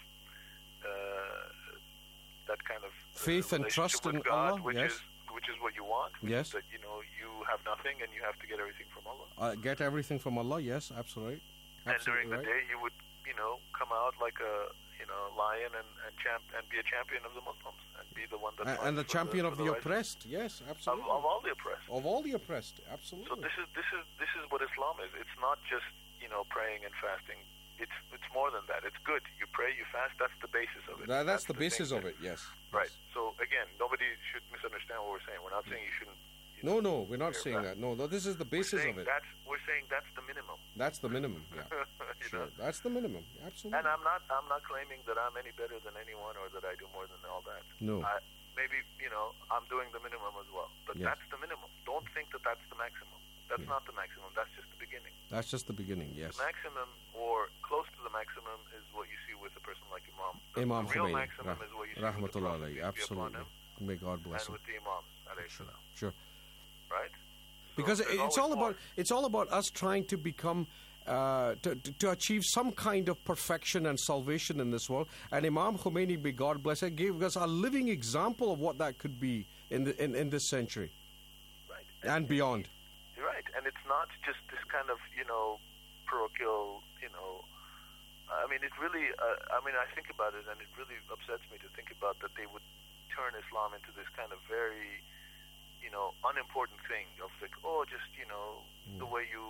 [SPEAKER 2] uh, that kind of uh,
[SPEAKER 1] Faith and
[SPEAKER 2] relationship
[SPEAKER 1] trust
[SPEAKER 2] with
[SPEAKER 1] in
[SPEAKER 2] God,
[SPEAKER 1] Allah,
[SPEAKER 2] which
[SPEAKER 1] yes.
[SPEAKER 2] is which is what you want. Which
[SPEAKER 1] Yes.
[SPEAKER 2] is that you know you have nothing and you have to get everything from Allah.
[SPEAKER 1] Uh, get everything from Allah. Yes, absolutely.
[SPEAKER 2] And during
[SPEAKER 1] Absolutely
[SPEAKER 2] the
[SPEAKER 1] right.
[SPEAKER 2] day, you would, you know, come out like a, you know, lion and and, champ and be a champion of the Muslims and be the one that.
[SPEAKER 1] And,
[SPEAKER 2] fights
[SPEAKER 1] and the
[SPEAKER 2] for
[SPEAKER 1] champion
[SPEAKER 2] for
[SPEAKER 1] of the
[SPEAKER 2] rights
[SPEAKER 1] oppressed. Yes,
[SPEAKER 2] of,
[SPEAKER 1] absolutely.
[SPEAKER 2] of all the oppressed.
[SPEAKER 1] Of all the oppressed.
[SPEAKER 2] So
[SPEAKER 1] Absolutely.
[SPEAKER 2] this is this is this is what Islam is. It's not just you know praying and fasting. It's it's more than that. It's good. You pray, you fast. That's the basis of it.
[SPEAKER 1] That, that's the basis
[SPEAKER 2] thing
[SPEAKER 1] of
[SPEAKER 2] that-
[SPEAKER 1] it. Yes.
[SPEAKER 2] Right.
[SPEAKER 1] Yes.
[SPEAKER 2] So again, nobody should misunderstand what we're saying. We're not saying you shouldn't. You
[SPEAKER 1] No,
[SPEAKER 2] know,
[SPEAKER 1] no, we're not
[SPEAKER 2] pray or
[SPEAKER 1] saying
[SPEAKER 2] fast.
[SPEAKER 1] that. No, no, this is the
[SPEAKER 2] We're
[SPEAKER 1] basis
[SPEAKER 2] saying
[SPEAKER 1] of it.
[SPEAKER 2] That's we're saying that's the minimum.
[SPEAKER 1] That's the minimum. Yeah.
[SPEAKER 2] you
[SPEAKER 1] Sure.
[SPEAKER 2] know?
[SPEAKER 1] That's the minimum. Absolutely.
[SPEAKER 2] And I'm not I'm not claiming that I'm any better than anyone or that I do more than all that.
[SPEAKER 1] No.
[SPEAKER 2] I, maybe you know I'm doing the minimum as well, but
[SPEAKER 1] Yes.
[SPEAKER 2] that's the minimum. Don't think that that's the maximum. That's
[SPEAKER 1] Yeah.
[SPEAKER 2] not the maximum. That's just the beginning.
[SPEAKER 1] That's just the beginning. Yes.
[SPEAKER 2] The maximum or close to the maximum is what you see with a person like Imam. The,
[SPEAKER 1] Imam
[SPEAKER 2] the real
[SPEAKER 1] Khomeini.
[SPEAKER 2] maximum
[SPEAKER 1] Rah-
[SPEAKER 2] is what you see with the
[SPEAKER 1] Rahmatullah
[SPEAKER 2] Prophet,
[SPEAKER 1] alayhi.
[SPEAKER 2] peace be upon
[SPEAKER 1] Absolutely.
[SPEAKER 2] him,
[SPEAKER 1] May God bless
[SPEAKER 2] and
[SPEAKER 1] him.
[SPEAKER 2] with the Imams, alayhi
[SPEAKER 1] Sure.
[SPEAKER 2] salam,
[SPEAKER 1] Sure.
[SPEAKER 2] right? So
[SPEAKER 1] Because
[SPEAKER 2] there's
[SPEAKER 1] it's
[SPEAKER 2] always
[SPEAKER 1] all
[SPEAKER 2] more.
[SPEAKER 1] about it's all about us trying to become uh, to, to to achieve some kind of perfection and salvation in this world. And Imam Khomeini, may God bless him, gave us a living example of what that could be in the in, in this century
[SPEAKER 2] right.
[SPEAKER 1] and beyond.
[SPEAKER 2] You're right, and it's not just this kind of you know parochial, you know. I mean, it really. Uh, I mean, I think about it, and it really upsets me to think about that they would turn Islam into this kind of very, you know, unimportant thing of like, oh, just you know, the way you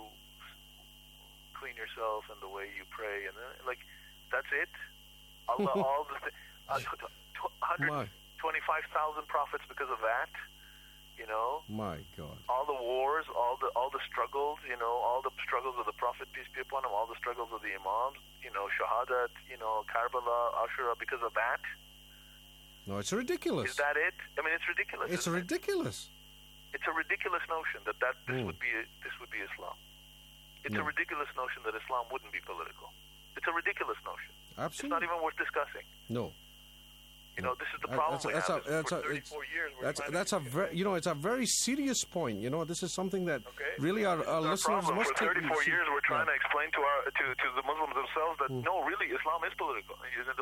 [SPEAKER 2] clean yourself and the way you pray, and then, like, that's it. Allah, all the th- uh, t- t- one hundred twenty-five thousand prophets because of that. You know.
[SPEAKER 1] My God.
[SPEAKER 2] All the wars, all the all the struggles, you know, all the struggles of the Prophet, peace be upon him, all the struggles of the Imams, you know, Shahadat, you know, Karbala, Ashura, because of that?
[SPEAKER 1] No, it's ridiculous.
[SPEAKER 2] Is that it? I mean, it's ridiculous.
[SPEAKER 1] It's
[SPEAKER 2] isn't it?
[SPEAKER 1] ridiculous.
[SPEAKER 2] It's a ridiculous notion that, that this
[SPEAKER 1] Mm.
[SPEAKER 2] would be this would be Islam. It's
[SPEAKER 1] Yeah.
[SPEAKER 2] a ridiculous notion that Islam wouldn't be political. It's a ridiculous notion.
[SPEAKER 1] Absolutely.
[SPEAKER 2] It's not even worth discussing.
[SPEAKER 1] No.
[SPEAKER 2] You know, this is the
[SPEAKER 1] Uh,
[SPEAKER 2] problem
[SPEAKER 1] that's a-
[SPEAKER 2] we
[SPEAKER 1] that's
[SPEAKER 2] have.
[SPEAKER 1] a-
[SPEAKER 2] is
[SPEAKER 1] that's
[SPEAKER 2] for
[SPEAKER 1] a-
[SPEAKER 2] thirty-four years, we're
[SPEAKER 1] That's
[SPEAKER 2] trying
[SPEAKER 1] that's
[SPEAKER 2] to,
[SPEAKER 1] a very you know it's a very serious point. You know, this is something that
[SPEAKER 2] Okay.
[SPEAKER 1] really our, our
[SPEAKER 2] It's
[SPEAKER 1] listeners
[SPEAKER 2] problem.
[SPEAKER 1] must
[SPEAKER 2] For
[SPEAKER 1] take.
[SPEAKER 2] thirty-four
[SPEAKER 1] se-
[SPEAKER 2] years, we're trying
[SPEAKER 1] yeah.
[SPEAKER 2] to explain to our to, to the Muslims themselves that no, really, Islam is political.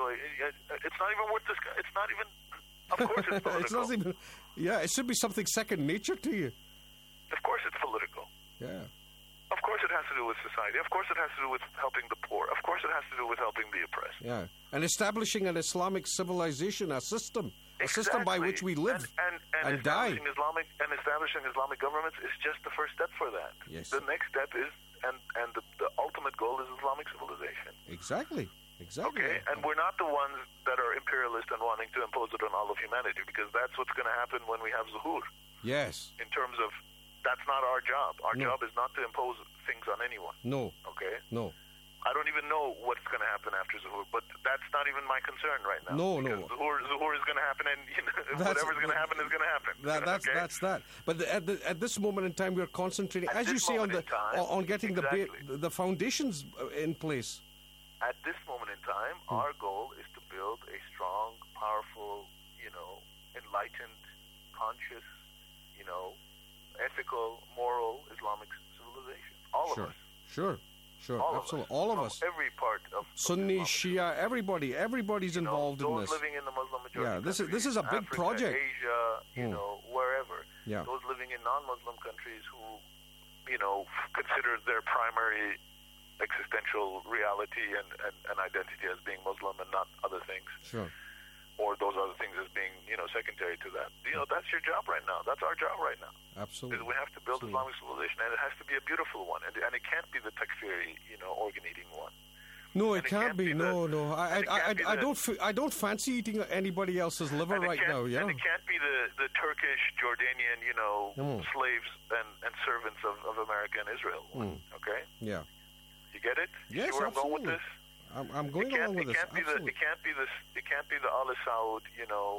[SPEAKER 2] It's not even worth discussing. It's not even. Of course, it's political.
[SPEAKER 1] It's not even. Yeah, it should be something second nature to you.
[SPEAKER 2] Of course, it's political.
[SPEAKER 1] Yeah.
[SPEAKER 2] Of course, it has to do with society. Of course, it has to do with helping the poor. Of course, it has to do with helping the oppressed.
[SPEAKER 1] Yeah, and establishing an Islamic civilization, a system, a system by which we live
[SPEAKER 2] and, and, and,
[SPEAKER 1] and die.
[SPEAKER 2] establishing Islamic and establishing Islamic governments is just the first step for that.
[SPEAKER 1] Yes.
[SPEAKER 2] The next step is, and and the, the ultimate goal is Islamic civilization.
[SPEAKER 1] Exactly. Exactly.
[SPEAKER 2] Okay, and we're not the ones that are imperialist and wanting to impose it on all of humanity, because that's what's going to happen when we have zuhur.
[SPEAKER 1] Yes.
[SPEAKER 2] In terms of, that's not our job. Our
[SPEAKER 1] No.
[SPEAKER 2] job is not to impose things on anyone.
[SPEAKER 1] No.
[SPEAKER 2] Okay.
[SPEAKER 1] No.
[SPEAKER 2] I don't even know what's going to happen after Zuhur, but that's not even my concern right now.
[SPEAKER 1] No,
[SPEAKER 2] because
[SPEAKER 1] no.
[SPEAKER 2] Zuhur, Zuhur is going to happen, and you know,
[SPEAKER 1] That's-
[SPEAKER 2] whatever's going to happen is going to happen.
[SPEAKER 1] That, that's
[SPEAKER 2] okay?
[SPEAKER 1] that's that. But the, at the, at this moment in time, we're concentrating,
[SPEAKER 2] At
[SPEAKER 1] as you
[SPEAKER 2] this
[SPEAKER 1] say, on the
[SPEAKER 2] moment in time,
[SPEAKER 1] on on getting
[SPEAKER 2] exactly.
[SPEAKER 1] the ba- the foundations uh, in place.
[SPEAKER 2] At this moment in time,
[SPEAKER 1] Hmm.
[SPEAKER 2] our goal is to build a strong, powerful, you know, enlightened, conscious, you know, ethical, moral Islamic civilization. All
[SPEAKER 1] Sure.
[SPEAKER 2] of us.
[SPEAKER 1] Sure. Sure.
[SPEAKER 2] All
[SPEAKER 1] Absolutely.
[SPEAKER 2] of us.
[SPEAKER 1] All of
[SPEAKER 2] From
[SPEAKER 1] us.
[SPEAKER 2] Every part of
[SPEAKER 1] Sunni,
[SPEAKER 2] of
[SPEAKER 1] Shia, everybody, everybody's
[SPEAKER 2] you know,
[SPEAKER 1] involved in
[SPEAKER 2] those
[SPEAKER 1] this.
[SPEAKER 2] living in the Muslim majority
[SPEAKER 1] Yeah, this is- this is a big
[SPEAKER 2] countries,
[SPEAKER 1] project.
[SPEAKER 2] Africa, Asia, you
[SPEAKER 1] Hmm.
[SPEAKER 2] know, wherever.
[SPEAKER 1] Yeah.
[SPEAKER 2] Those living in non-Muslim countries who, you know, f- consider their primary existential reality and, and, and identity as being Muslim and not other things,
[SPEAKER 1] Sure.
[SPEAKER 2] or those other things as being, you know, secondary to that. You know, that's your job right now. That's our job right now.
[SPEAKER 1] Absolutely.
[SPEAKER 2] Is we have to build
[SPEAKER 1] Absolutely.
[SPEAKER 2] Islamic civilization, and it has to be a beautiful one, and, and it can't be the takfiri, you know, organ-eating one.
[SPEAKER 1] No,
[SPEAKER 2] And
[SPEAKER 1] it can't be.
[SPEAKER 2] the-
[SPEAKER 1] No, no. I,
[SPEAKER 2] and it
[SPEAKER 1] I, I,
[SPEAKER 2] can't be
[SPEAKER 1] I
[SPEAKER 2] the-
[SPEAKER 1] don't. F- I don't fancy eating anybody else's liver
[SPEAKER 2] And it
[SPEAKER 1] right
[SPEAKER 2] can't-
[SPEAKER 1] now. Yeah.
[SPEAKER 2] And it can't be the, the Turkish, Jordanian, you know,
[SPEAKER 1] Mm.
[SPEAKER 2] slaves and, and servants of, of America and Israel.
[SPEAKER 1] Mm.
[SPEAKER 2] Okay?
[SPEAKER 1] Yeah.
[SPEAKER 2] You get it? You
[SPEAKER 1] Yes,
[SPEAKER 2] see where I'm going with
[SPEAKER 1] absolutely.
[SPEAKER 2] this?
[SPEAKER 1] I'm, I'm going
[SPEAKER 2] it can't,
[SPEAKER 1] along with
[SPEAKER 2] it
[SPEAKER 1] this.
[SPEAKER 2] can't be the
[SPEAKER 1] Absolutely.
[SPEAKER 2] it can't be this it can't be the Al Saud, you know,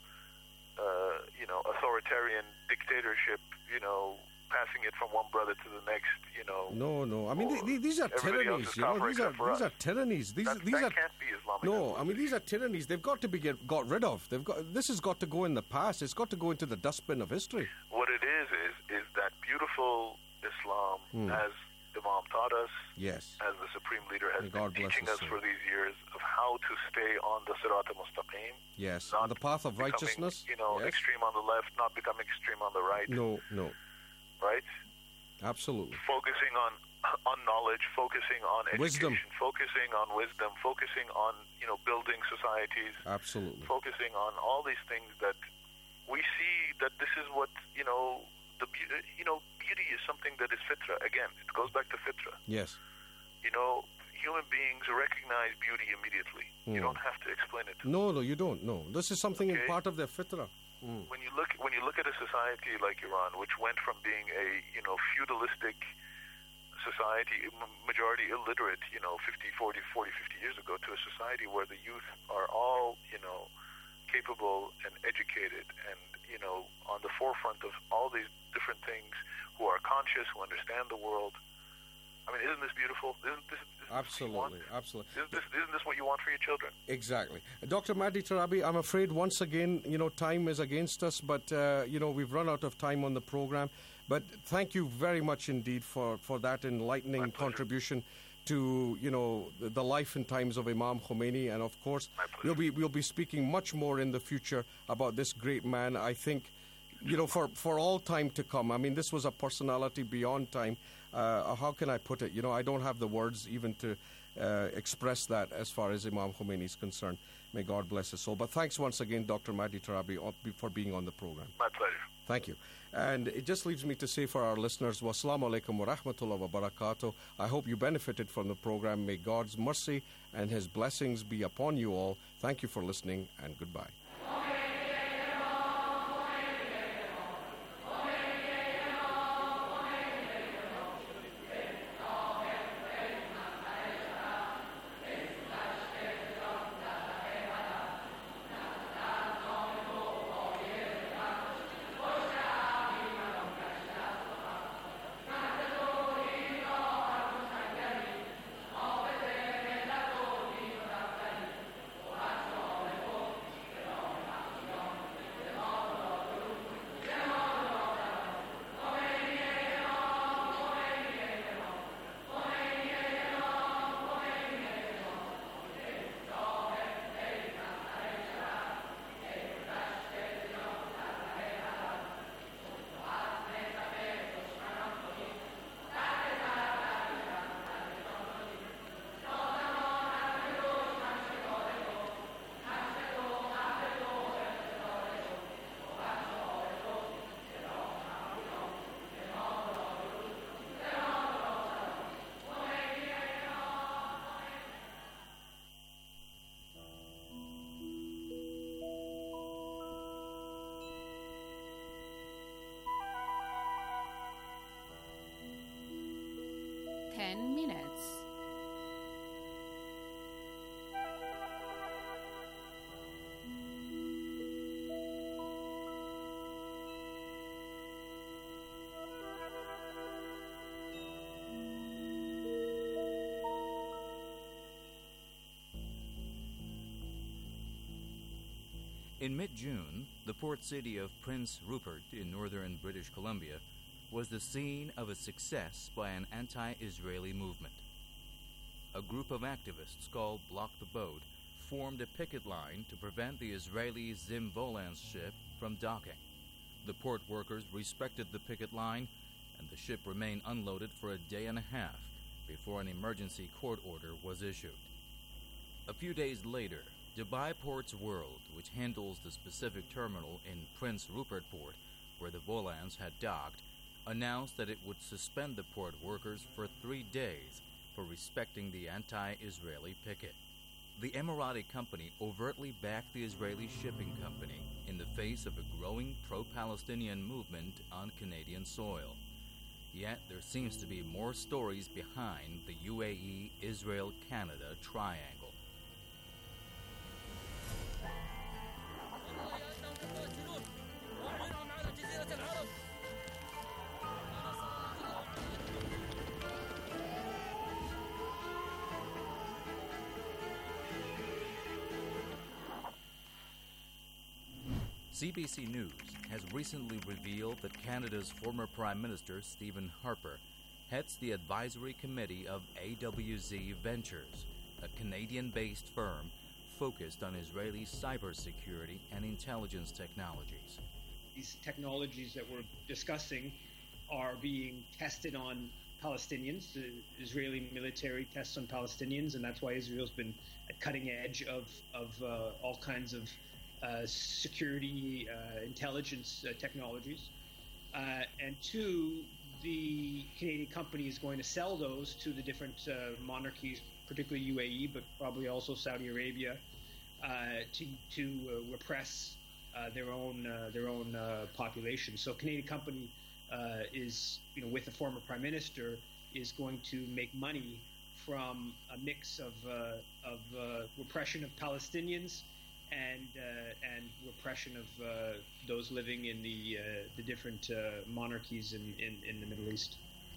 [SPEAKER 2] uh, you know, authoritarian dictatorship, you know, passing it from one brother to the next, you know.
[SPEAKER 1] No, no. I mean,
[SPEAKER 2] or
[SPEAKER 1] th- these are
[SPEAKER 2] everybody else
[SPEAKER 1] tyrannies.
[SPEAKER 2] is
[SPEAKER 1] You know,
[SPEAKER 2] kafir
[SPEAKER 1] these are
[SPEAKER 2] except for
[SPEAKER 1] these
[SPEAKER 2] us.
[SPEAKER 1] are tyrannies. These
[SPEAKER 2] That,
[SPEAKER 1] these
[SPEAKER 2] that
[SPEAKER 1] are
[SPEAKER 2] can't be Islamic.
[SPEAKER 1] no. I
[SPEAKER 2] civilization.
[SPEAKER 1] mean, these are tyrannies. They've got to be get, got rid of. They've got this has got to go in the past. It's got to go into the dustbin of history.
[SPEAKER 2] What it is is is that beautiful Islam,
[SPEAKER 1] Hmm.
[SPEAKER 2] as Imam taught us,
[SPEAKER 1] Yes.
[SPEAKER 2] as the Supreme Leader has
[SPEAKER 1] May
[SPEAKER 2] been
[SPEAKER 1] God bless
[SPEAKER 2] teaching
[SPEAKER 1] his
[SPEAKER 2] us
[SPEAKER 1] soul.
[SPEAKER 2] for these years of how to stay on the Sirat al-Mustaqim.
[SPEAKER 1] Yes.
[SPEAKER 2] Not
[SPEAKER 1] On the path of
[SPEAKER 2] becoming,
[SPEAKER 1] righteousness.
[SPEAKER 2] You know,
[SPEAKER 1] Yes.
[SPEAKER 2] extreme on the left, not becoming extreme on the right.
[SPEAKER 1] No, no.
[SPEAKER 2] Right?
[SPEAKER 1] Absolutely.
[SPEAKER 2] Focusing on on knowledge, focusing on education,
[SPEAKER 1] Wisdom.
[SPEAKER 2] focusing on wisdom, focusing on, you know, building societies,
[SPEAKER 1] Absolutely.
[SPEAKER 2] focusing on all these things that we see that this is what, you know, the beau- you know, beauty is something that is fitra. Again, it goes back to fitra.
[SPEAKER 1] Yes.
[SPEAKER 2] You know, human beings recognize beauty immediately. You
[SPEAKER 1] Hmm.
[SPEAKER 2] don't have to explain it to them.
[SPEAKER 1] No, no. You don't. No. This is something in
[SPEAKER 2] Okay.
[SPEAKER 1] part of their fitrah. Mm.
[SPEAKER 2] When you look when you look at a society like Iran, which went from being a, you know, feudalistic society, m- majority illiterate, you know, fifty, forty, forty, fifty years ago, to a society where the youth are all, you know, capable and educated and, you know, on the forefront of all these different things, who are conscious, who understand the world. I mean, isn't this beautiful? Isn't this, isn't this what you want?
[SPEAKER 1] Absolutely. Absolutely.
[SPEAKER 2] Isn't this, isn't this what you want for your children?
[SPEAKER 1] Exactly. Doctor Mahdi Tarabi, I'm afraid once again, you know, time is against us, but, uh, you know, we've run out of time on the program. But thank you very much indeed for, for that enlightening
[SPEAKER 2] My pleasure.
[SPEAKER 1] contribution to, you know, the, the life and times of Imam Khomeini. And, of course,
[SPEAKER 2] My pleasure.
[SPEAKER 1] we'll be, we'll be speaking much more in the future about this great man, I think, you know, for, for all time to come. I mean, this was a personality beyond time. Uh, how can I put it? You know, I don't have the words even to uh, express that as far as Imam Khomeini is concerned. May God bless his soul. But thanks once again, Doctor Mahdi Tarabi, on- for being on the program.
[SPEAKER 2] My pleasure.
[SPEAKER 1] Thank you. And it just leaves me to say for our listeners, wassalamu alaikum wa rahmatullah wa barakatuh. I hope you benefited from the program. May God's mercy and his blessings be upon you all. Thank you for listening, and goodbye.
[SPEAKER 3] ten minutes.
[SPEAKER 4] In mid-June, the port city of Prince Rupert in northern British Columbia was the scene of a success by an anti-Israeli movement. A group of activists called Block the Boat formed a picket line to prevent the Israeli Zim Volans ship from docking. The port workers respected the picket line, and the ship remained unloaded for a day and a half before an emergency court order was issued. A few days later, Dubai Ports World, which handles the specific terminal in Prince Rupert Port, where the Volans had docked, announced that it would suspend the port workers for three days for respecting the anti-Israeli picket. The Emirati company overtly backed the Israeli shipping company in the face of a growing pro-Palestinian movement on Canadian soil. Yet there seems to be more stories behind the U A E-Israel-Canada triangle. C B C News has recently revealed that Canada's former Prime Minister, Stephen Harper, heads the advisory committee of A W Z Ventures, a Canadian-based firm focused on Israeli cybersecurity and intelligence technologies.
[SPEAKER 5] These technologies that we're discussing are being tested on Palestinians. The Israeli military tests on Palestinians, and that's why Israel's been at cutting edge of, of uh, all kinds of uh, security, uh, intelligence uh, technologies. Uh, and two, the Canadian company is going to sell those to the different uh, monarchies, particularly U A E, but probably also Saudi Arabia, uh, to to uh, repress uh, their own uh, their own uh, population. So, Canadian company uh, is, you know, with the former prime minister, is going to make money from a mix of uh, of uh, repression of Palestinians and uh, and repression of uh, those living in the uh, the different uh, monarchies in, in, in the Middle East.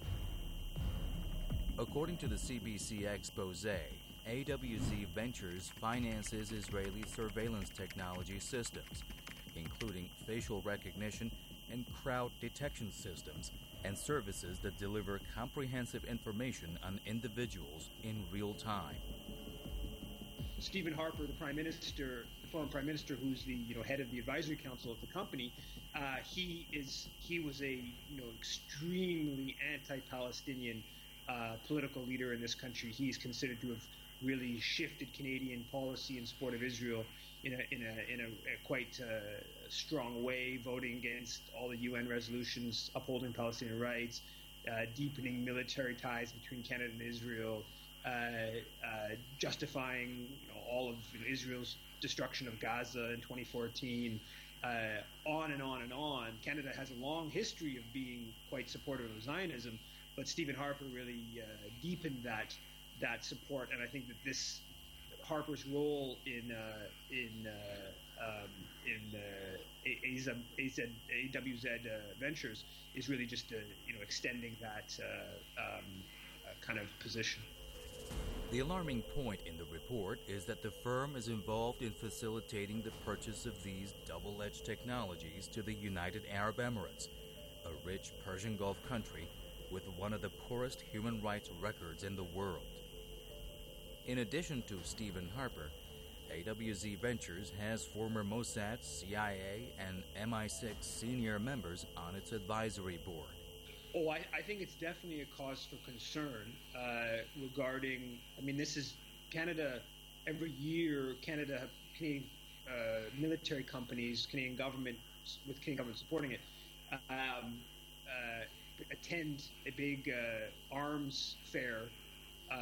[SPEAKER 4] According to the C B C expose, A W Z Ventures finances Israeli surveillance technology systems, including facial recognition and crowd detection systems, and services that deliver comprehensive information on individuals in real time.
[SPEAKER 5] Stephen Harper, the Prime Minister, the former Prime Minister, who's the you know head of the advisory council of the company, uh, he is he was a you know extremely anti-Palestinian uh, political leader in this country. He's considered to have really shifted Canadian policy in support of Israel in a in a in a, a quite uh, strong way, voting against all the U N resolutions upholding Palestinian rights, uh, deepening military ties between Canada and Israel. Uh, uh, justifying you know, all of you know, Israel's destruction of Gaza in twenty fourteen, uh, on and on and on. Canada has a long history of being quite supportive of Zionism, but Stephen Harper really uh, deepened that that support, and I think that this Harper's role in uh, in uh, um, in uh, A W Z uh, Ventures is really just uh, you know extending that uh, um, uh, kind of position.
[SPEAKER 4] The alarming point in the report is that the firm is involved in facilitating the purchase of these double-edged technologies to the United Arab Emirates, a rich Persian Gulf country with one of the poorest human rights records in the world. In addition to Stephen Harper, A W Z Ventures has former Mossad, C I A, and M I six senior members on its advisory board.
[SPEAKER 5] Oh, I, I think it's definitely a cause for concern uh, regarding, I mean, this is Canada, every year, Canada, Canadian uh, military companies, Canadian government, with Canadian government supporting it, um, uh, attend a big uh, arms fair uh,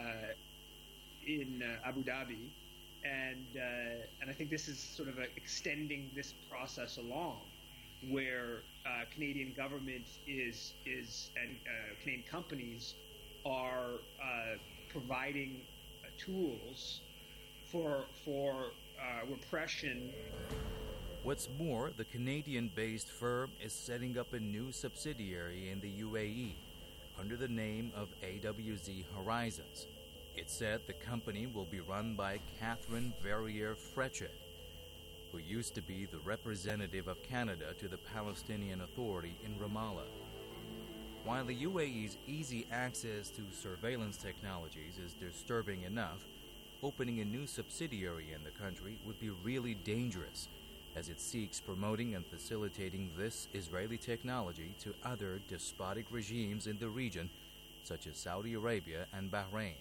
[SPEAKER 5] in uh, Abu Dhabi. And, uh, and I think this is sort of a, extending this process along, where uh, Canadian government is is and uh, Canadian companies are uh, providing uh, tools for for uh, repression.
[SPEAKER 4] What's more, the Canadian-based firm is setting up a new subsidiary in the U A E under the name of A W Z Horizons. It said the company will be run by Catherine Verrier-Frechet, who used to be the representative of Canada to the Palestinian Authority in Ramallah. While the U A E's easy access to surveillance technologies is disturbing enough, opening a new subsidiary in the country would be really dangerous, as it seeks promoting and facilitating this Israeli technology to other despotic regimes in the region, such as Saudi Arabia and Bahrain.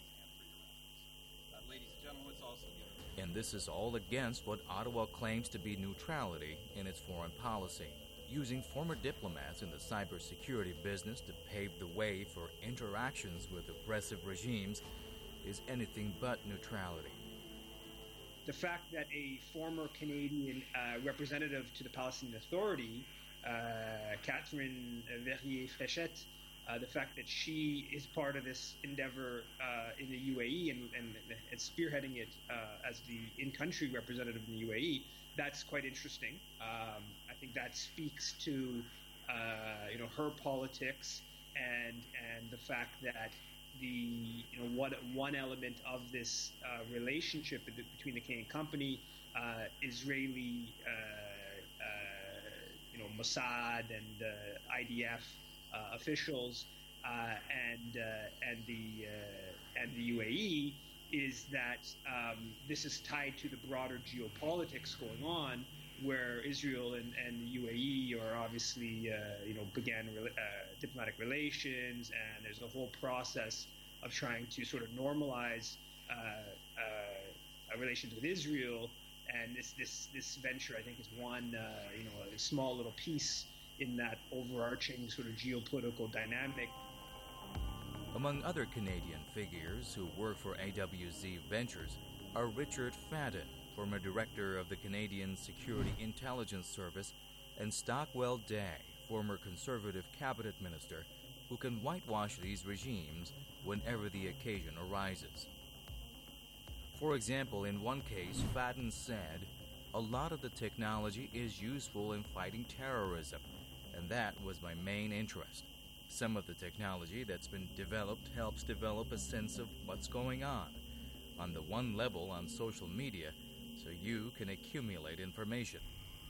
[SPEAKER 4] And this is all against what Ottawa claims to be neutrality in its foreign policy. Using former diplomats in the cybersecurity business to pave the way for interactions with oppressive regimes is anything but neutrality.
[SPEAKER 5] The fact that a former Canadian uh, representative to the Palestinian Authority, uh, Catherine Verrier-Frechet, uh, the fact that she is part of this endeavor uh, in the U A E and, and, and spearheading it uh, as the in-country representative in the U A E, that's quite interesting. Um, I think that speaks to uh, you know her politics and and the fact that the you know what one element of this uh, relationship between the Canadian company, uh, Israeli uh, uh, you know Mossad and uh, I D F uh, officials uh, and uh, and the uh, and the U A E is that um, this is tied to the broader geopolitics going on, where Israel and, and the U A E are obviously, uh, you know, began re- uh, diplomatic relations, and there's a whole process of trying to sort of normalize uh, uh, relations with Israel. And this this this venture, I think, is one, uh, you know, a small little piece in that overarching sort of geopolitical dynamic.
[SPEAKER 4] Among other Canadian figures who work for A W Z Ventures are Richard Fadden, former director of the Canadian Security Intelligence Service, and Stockwell Day, former Conservative cabinet minister, who can whitewash these regimes whenever the occasion arises. For example, in one case, Fadden said, "A lot of the technology is useful in fighting terrorism, and that was my main interest. Some of the technology that's been developed helps develop a sense of what's going on, on the one level on social media, so you can accumulate information."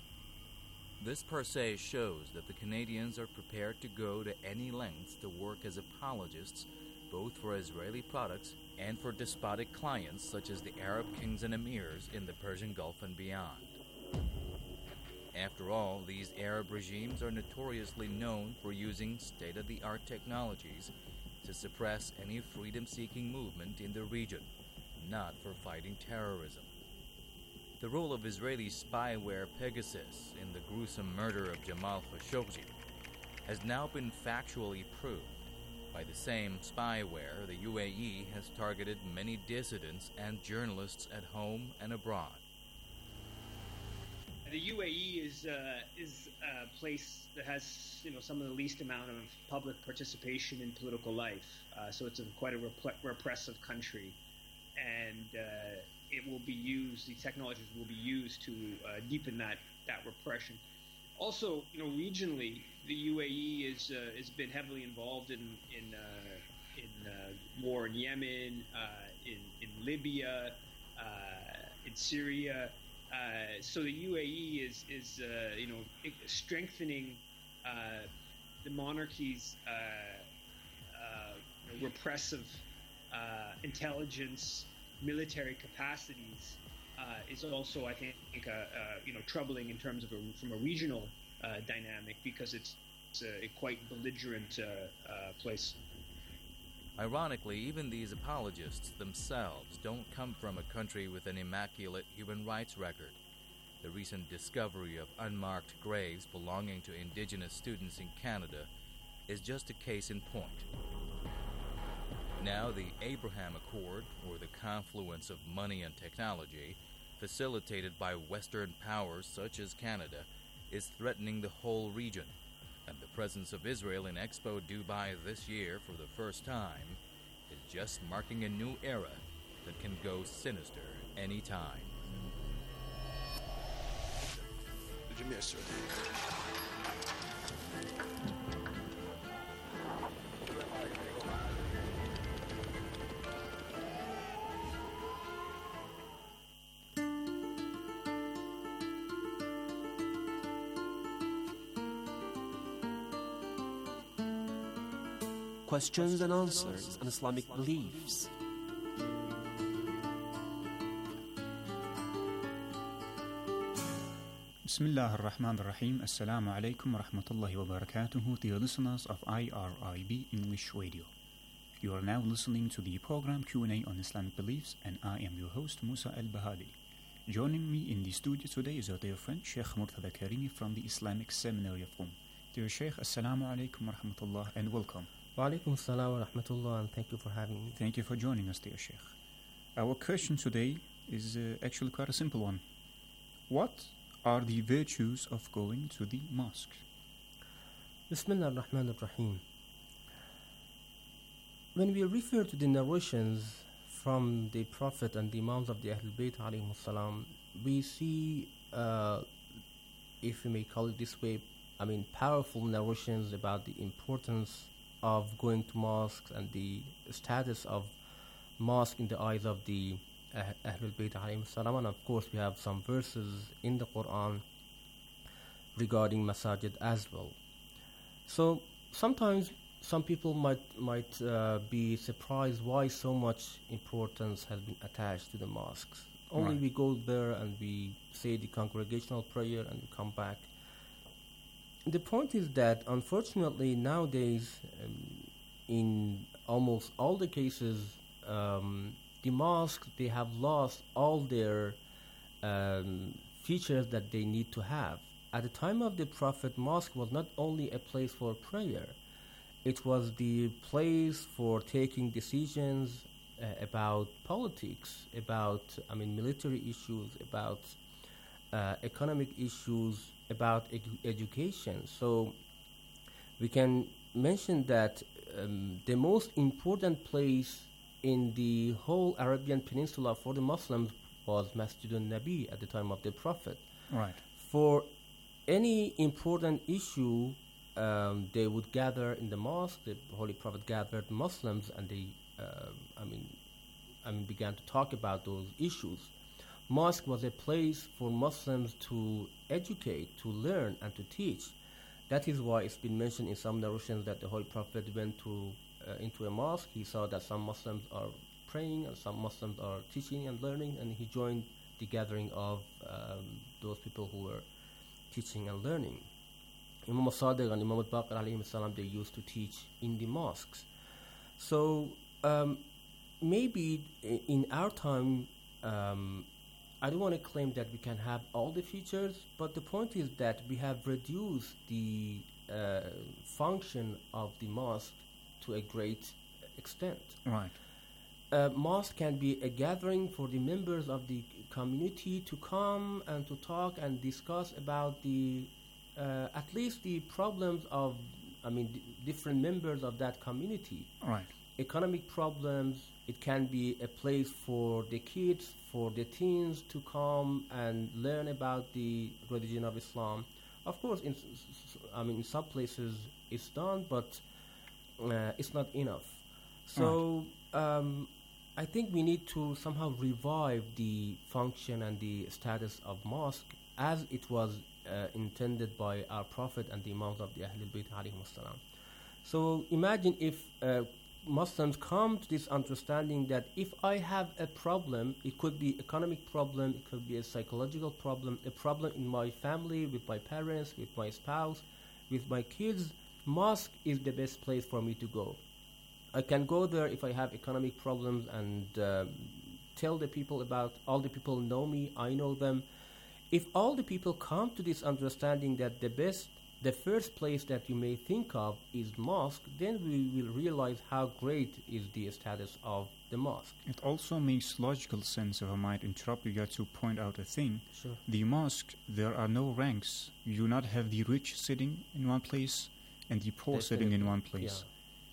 [SPEAKER 4] This per se shows that the Canadians are prepared to go to any lengths to work as apologists, both for Israeli products and for despotic clients such as the Arab kings and emirs in the Persian Gulf and beyond. After all, these Arab regimes are notoriously known for using state-of-the-art technologies to suppress any freedom-seeking movement in the region, not for fighting terrorism. The role of Israeli spyware Pegasus in the gruesome murder of Jamal Khashoggi has now been factually proved. By the same spyware, the U A E has targeted many dissidents and journalists at home and abroad.
[SPEAKER 5] The U A E is uh, is a place that has you know some of the least amount of public participation in political life. Uh, so it's a, quite a rep- repressive country, and uh, it will be used. These technologies will be used to uh, deepen that that repression. Also, you know, regionally, the U A E is uh, has been heavily involved in in uh, in uh, war in Yemen, uh, in in Libya, uh, in Syria. Uh, so the U A E is is uh, you know strengthening uh, the monarchy's uh, uh, repressive uh, intelligence, military capacities uh, is also, I think, uh, uh, you know troubling in terms of a, from a regional uh, dynamic, because it's, it's a, a quite belligerent uh, uh, place.
[SPEAKER 4] Ironically, even these apologists themselves don't come from a country with an immaculate human rights record. The recent discovery of unmarked graves belonging to Indigenous students in Canada is just a case in point. Now, the Abraham Accord, or the confluence of money and technology, facilitated by Western powers such as Canada, is threatening the whole region. And the presence of Israel in Expo Dubai this year for the first time is just marking a new era that can go sinister anytime.
[SPEAKER 3] الجميع السعوديين.
[SPEAKER 6] Questions and answers on Islamic beliefs.
[SPEAKER 7] Bismillah ar-Rahman ar-Rahim. Assalamu alaikum wa rahmatullahi wa barakatuhu, dear listeners of I R I B English Radio. You are now listening to the program Q and A on Islamic beliefs, and I am your host, Musa Al-Bahadi. Joining me in the studio today is our dear friend, Sheikh Murtada Karimi from the Islamic Seminary of Qom. Dear Sheikh, Assalamu alaikum wa rahmatullah and welcome.
[SPEAKER 8] Wa alaikum assalam wa rahmatullah, and thank you for having me.
[SPEAKER 7] Thank you for joining us, dear Sheikh. Our question today is uh, actually quite a simple one. What are the virtues of going to the mosque?
[SPEAKER 8] Bismillah ar-Rahman ar-Rahim. When we refer to the narrations from the Prophet and the Imams of the Ahlul Bayt alayhimus salam, we see, uh, if we may call it this way, I mean powerful narrations about the importance of going to mosques and the status of mosque in the eyes of the uh, Ahlul Bayt alayhimus salam. And of course we have some verses in the Quran regarding masajid as well. So sometimes some people might might uh, be surprised why so much importance has been attached to the mosques. Only
[SPEAKER 7] Right.
[SPEAKER 8] we go there and we say the congregational prayer and we come back. The point is that unfortunately nowadays, um, in almost all the cases, um, the mosques, they have lost all their um, features that they need to have. At the time of the Prophet, mosque was not only a place for prayer, it was the place for taking decisions uh, about politics, about, I mean, military issues, about uh, economic issues, about edu- education. So we can mention that um, the most important place in the whole Arabian Peninsula for the Muslims was Masjid al-Nabi at the time of the Prophet.
[SPEAKER 7] Right.
[SPEAKER 8] For any important issue, um, they would gather in the mosque. The Holy Prophet gathered Muslims, and they, uh, I mean, I mean, began to talk about those issues. Mosque was a place for Muslims to educate, to learn, and to teach. That is why it's been mentioned in some narrations that the Holy Prophet went to uh, into a mosque. He saw that some Muslims are praying and some Muslims are teaching and learning, and he joined the gathering of um, those people who were teaching and learning. Imam al-Sadiq and Imam al-Baqir alayhim salam, they used to teach in the mosques. So um, maybe i- in our time, um, I don't want to claim that we can have all the features, but the point is that we have reduced the uh, function of the mosque to a great extent.
[SPEAKER 7] Right.
[SPEAKER 8] A mosque can be a gathering for the members of the community to come and to talk and discuss about the uh, at least the problems of, I mean, d- different members of that community.
[SPEAKER 7] Right.
[SPEAKER 8] Economic problems. It can be a place for the kids, for the teens to come and learn about the religion of Islam. Of course, in, s- s- I mean, in some places it's done, but uh, it's not enough. So um, I think we need to somehow revive the function and the status of mosque as it was uh, intended by our Prophet and the Imams of the Ahlul Bayt alayhimus salam. So imagine if uh, Muslims come to this understanding that if I have a problem, it could be economic problem, it could be a psychological problem, a problem in my family, with my parents, with my spouse, with my kids, mosque is the best place for me to go. I can go there if I have economic problems and um, tell the people about, all the people know me, I know them. If all the people come to this understanding that the best, the first place that you may think of is mosque, then we will realize how great is the status of the mosque.
[SPEAKER 7] It also makes logical sense, if I might interrupt you, to point out a thing.
[SPEAKER 8] Sure.
[SPEAKER 7] The mosque, there are no ranks. You do not have the rich sitting in one place and the poor sitting in
[SPEAKER 8] Definitely,
[SPEAKER 7] one place.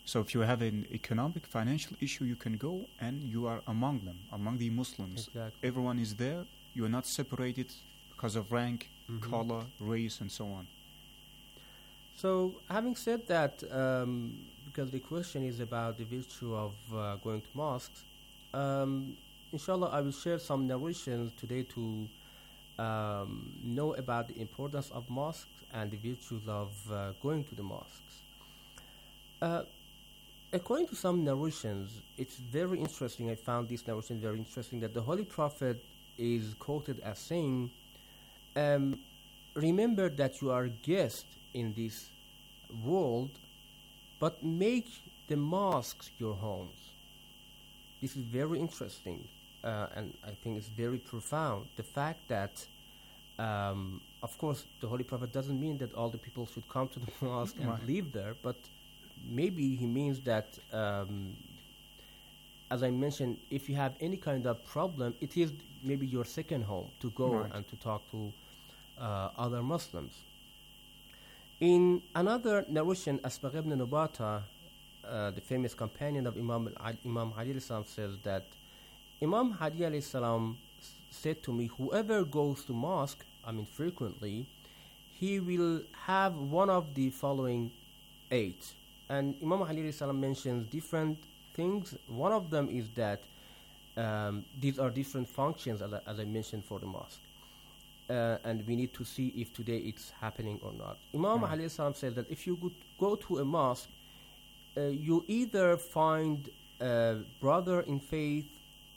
[SPEAKER 7] So if you have an economic, financial issue, you can go and you are among them, among the Muslims.
[SPEAKER 8] Exactly.
[SPEAKER 7] Everyone is there. You are not separated because of rank,
[SPEAKER 8] Mhm.
[SPEAKER 7] color, race, and so on.
[SPEAKER 8] So, having said that, um, because the question is about the virtue of uh, going to mosques, um, inshallah, I will share some narrations today to um, know about the importance of mosques and the virtues of uh, going to the mosques. Uh, according to some narrations, it's very interesting. I found this narration very interesting that the Holy Prophet is quoted as saying, um, remember that you are guests in this world, but make the mosques your homes. This is very interesting, uh, and I think it's very profound. The fact that, um, of course, the Holy Prophet doesn't mean that all the people should come to the mosque and
[SPEAKER 7] Right.
[SPEAKER 8] live there, but maybe he means that, um, as I mentioned, if you have any kind of problem, it is maybe your second home to go
[SPEAKER 7] Right.
[SPEAKER 8] and to talk to uh, other Muslims. In another narration, Asbagh ibn Nubata, uh, the famous companion of Imam al- Imam Ali alayhi salam, says that Imam Ali alayhi salam s- said to me, whoever goes to mosque, I mean frequently, he will have one of the following eight. And Imam Ali alayhi salam mentions different things. One of them is that um, these are different functions, as I, as I mentioned, for the mosque. Uh, and we need to see if today it's happening or not. Imam
[SPEAKER 7] Right.
[SPEAKER 8] alayhi salam says that if you go, go to a mosque, uh, you either find a brother in faith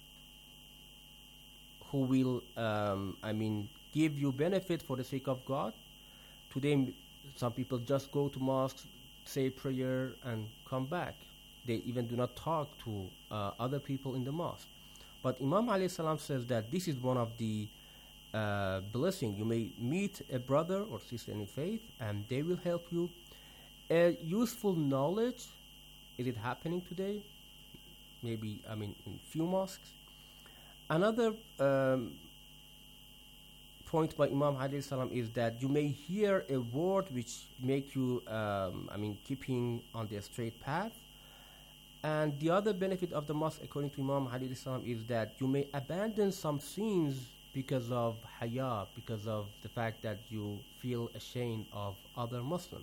[SPEAKER 8] who will, um, I mean, give you benefit for the sake of God. Today, m- some people just go to mosques, say prayer, and come back. They even do not talk to uh, other people in the mosque. But Imam alayhi salam says that this is one of the uh, blessing. You may meet a brother or sister in faith, and they will help you. A useful knowledge, is it happening today? Maybe, I mean, in few mosques. Another um, point by Imam alayhi salam is that you may hear a word which make you, um, I mean, keeping on the straight path. And the other benefit of the mosque, according to Imam alayhi salam, is that you may abandon some sins because of haya, because of the fact that you feel ashamed of other Muslims.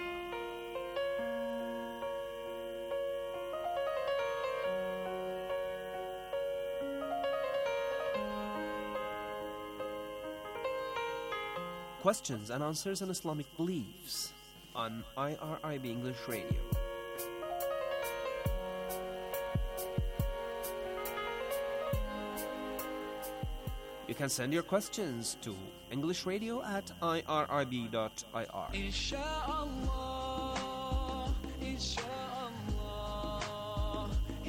[SPEAKER 6] Questions and answers on Islamic beliefs on I R I B English Radio. You can send your questions to English Radio at I R I B dot I R.
[SPEAKER 3] Inshallah, inshallah,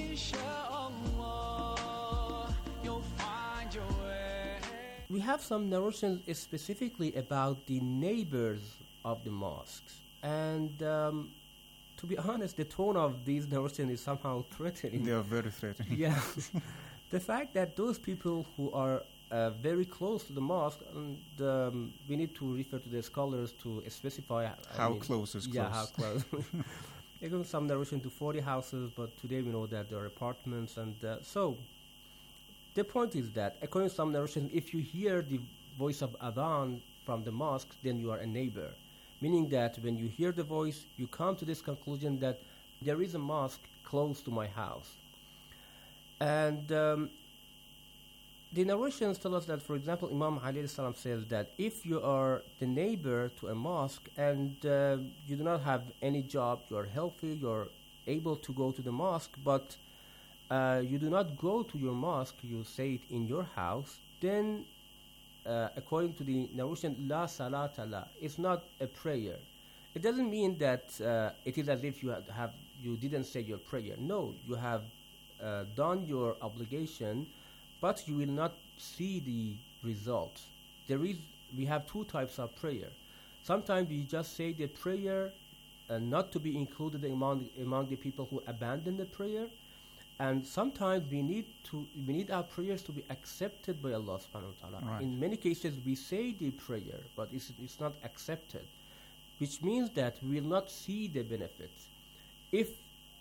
[SPEAKER 3] inshallah, you'll find your way.
[SPEAKER 8] We have some narrations specifically about the neighbors of the mosques. And um, to be honest, the tone of these narrations is somehow threatening.
[SPEAKER 7] They are very threatening.
[SPEAKER 8] Yeah. The fact that those people who are uh, very close to the mosque, and um, we need to refer to the scholars to specify I
[SPEAKER 7] How
[SPEAKER 8] mean,
[SPEAKER 7] close is
[SPEAKER 8] yeah,
[SPEAKER 7] close.
[SPEAKER 8] how close. They give some narration to forty houses, but today we know that there are apartments, and uh, so the point is that according to some narration, if you hear the voice of adhan from the mosque, then you are a neighbor, meaning that when you hear the voice, you come to this conclusion that there is a mosque close to my house. And um, the narrations tell us that, for example, Imam Ali alayhi salam says that if you are the neighbor to a mosque and uh, you do not have any job, you are healthy, you are able to go to the mosque, but uh, you do not go to your mosque, you say it in your house, then uh, according to the narration, la salata la, it's not a prayer. It doesn't mean that uh, it is as if you have, have you didn't say your prayer. No, you have uh, done your obligation, but you will not see the result. There is, we have two types of prayer. Sometimes we just say the prayer uh, not to be included among among the people who abandon the prayer, and sometimes we need to we need our prayers to be accepted by Allah subhanahu wa ta'ala.
[SPEAKER 7] Right.
[SPEAKER 8] In many cases we say the prayer, but it's, it's not accepted, which means that we will not see the benefit. If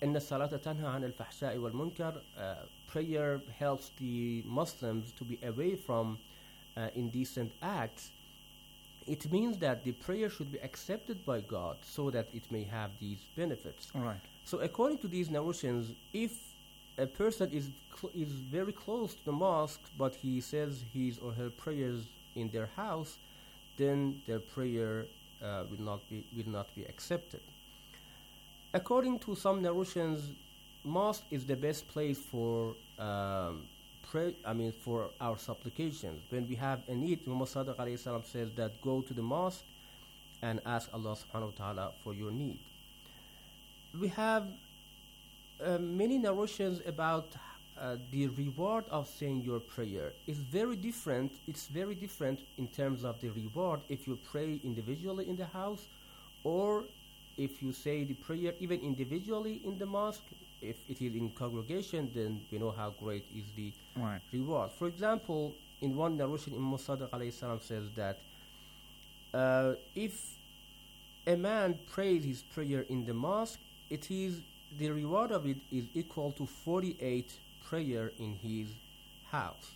[SPEAKER 8] إن الصلاة تنهى عن الفحشاء والمنكر. Uh, prayer helps the Muslims to be away from uh, indecent acts. It means that the prayer should be accepted by God so that it may have these benefits.
[SPEAKER 7] All right.
[SPEAKER 8] So according to these notions, if a person is cl- is very close to the mosque, but he says his or her prayers in their house, then their prayer uh, will not be will not be accepted. According to some narrations, mosque is the best place for um, pray. I mean, for our supplications. When we have a need, Muhammad Sadiq alayhi salam says that go to the mosque and ask Allah subhanahu wa ta'ala for your need. We have uh, many narrations about uh, the reward of saying your prayer. It's very different. It's very different in terms of the reward if you pray individually in the house, or if you say the prayer even individually in the mosque. If it is in congregation, then we know how great is the
[SPEAKER 7] Right.
[SPEAKER 8] reward. For example, in one narration, Imam Sadiq alayhi salam says that uh, if a man prays his prayer in the mosque, it is the reward of it is equal to forty-eight prayer in his house.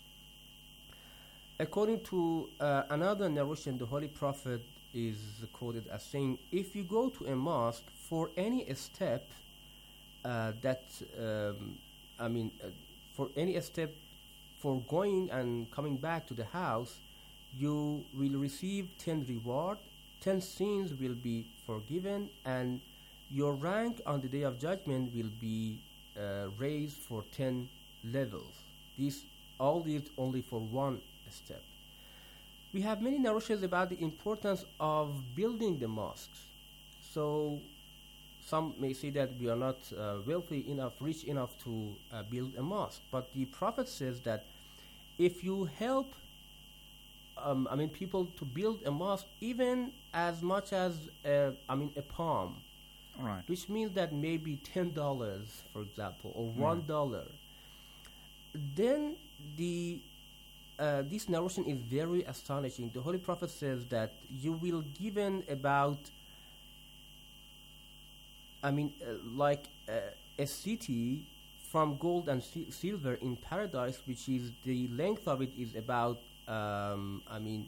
[SPEAKER 8] According to uh, another narration, the Holy Prophet is quoted as saying, if you go to a mosque for any step uh, that, um, I mean, uh, for any step for going and coming back to the house, you will receive ten reward, ten sins will be forgiven, and your rank on the Day of Judgment will be uh, raised for ten levels. These, all these only for one step. We have many narrations about the importance of building the mosques. So some may say that we are not uh, wealthy enough, rich enough to uh, build a mosque. But the Prophet says that if you help, um, I mean, people to build a mosque, even as much as, a, I mean, a palm,
[SPEAKER 7] All right.
[SPEAKER 8] which means that maybe ten dollars, for example, or one dollar, then the uh, this narration is very astonishing. The Holy Prophet says that you will given about, I mean, uh, like uh, a city from gold and si- silver in paradise, which is the length of it is about, um, I mean,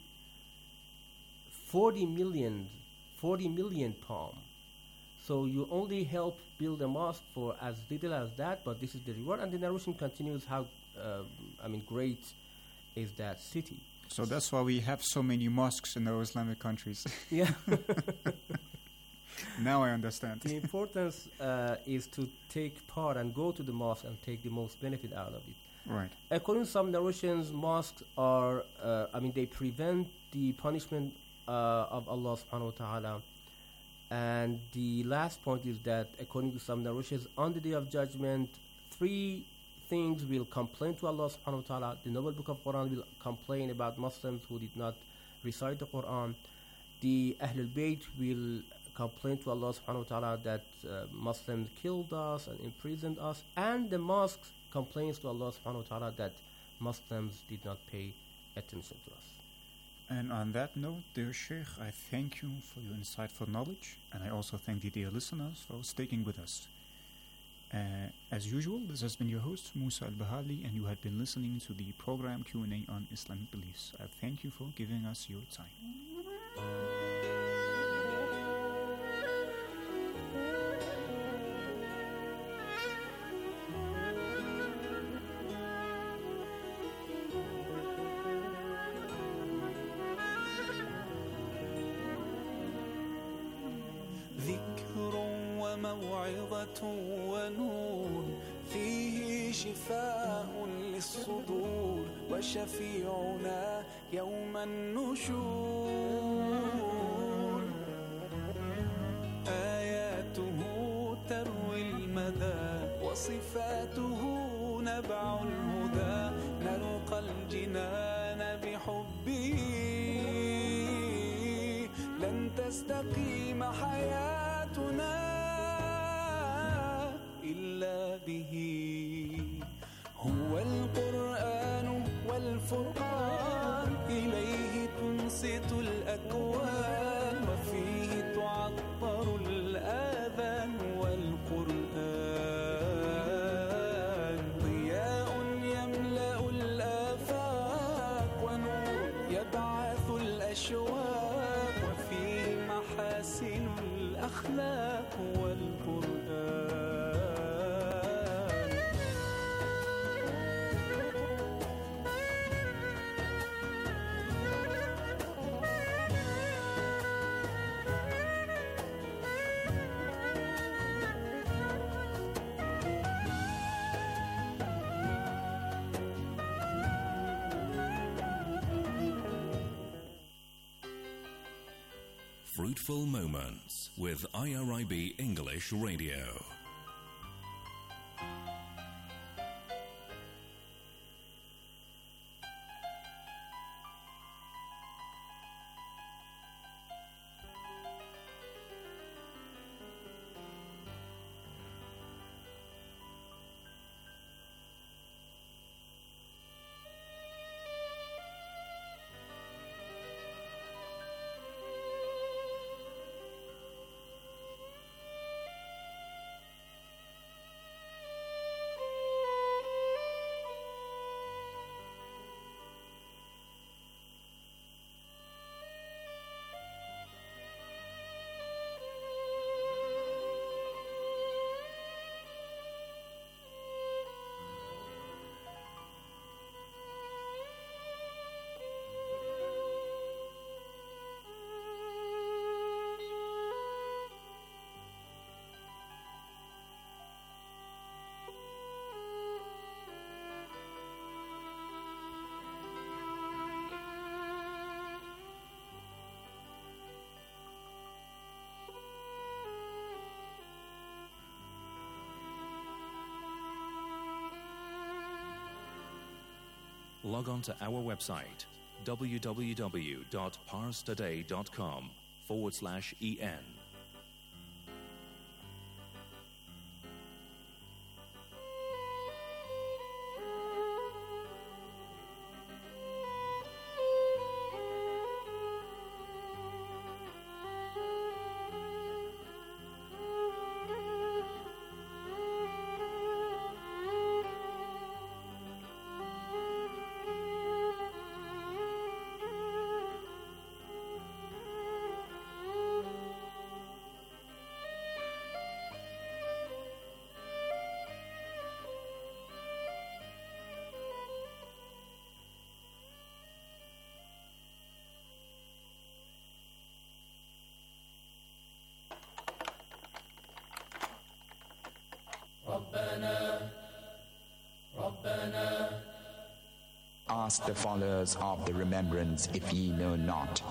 [SPEAKER 8] forty million, forty million palm. So you only help build a mosque for as little as that, but this is the reward. And the narration continues how, uh, I mean, great is that city.
[SPEAKER 7] So that's why we have so many mosques in those Islamic countries.
[SPEAKER 8] Yeah.
[SPEAKER 7] Now I understand.
[SPEAKER 8] The importance uh, is to take part and go to the mosque and take the most benefit out of it.
[SPEAKER 7] Right.
[SPEAKER 8] According to some narrations, mosques are, uh, I mean, they prevent the punishment uh, of Allah subhanahu wa ta'ala. And the last point is that, according to some narrations, on the Day of Judgment, three things will complain to Allah subhanahu wa ta'ala. The Noble Book of Quran will complain about Muslims who did not recite the Quran. The Ahlul Bayt will complain to Allah subhanahu wa ta'ala that uh, Muslims killed us and imprisoned us. And the mosque complains to Allah subhanahu wa ta'ala that Muslims did not pay attention to us.
[SPEAKER 7] And on that note, dear Sheikh, I thank you for your insightful knowledge, and I also thank the dear listeners for sticking with us. Uh, as usual, this has been your host, Musa Al-Bahali, and you had been listening to the program Q and A on Islamic beliefs. I thank you for giving us your time.
[SPEAKER 3] ذكر وموعظة ونور فيه شفاء للصدور وشفيعنا يوم النشور آياته تروي المدى وصفاته نبع الهدى نلقى الجنان بحبه لن تستقيم حياتنا إلا به هو القرآن والفرقان إليه تنصت الأكوان وفيه تعطر الآذان والقرآن
[SPEAKER 9] الأخلاق والقرآن.
[SPEAKER 10] Fruitful Moments with I R I B English Radio. Log on to our website, www.parstoday.com forward slash en.
[SPEAKER 11] Ask the followers of the remembrance if ye know not.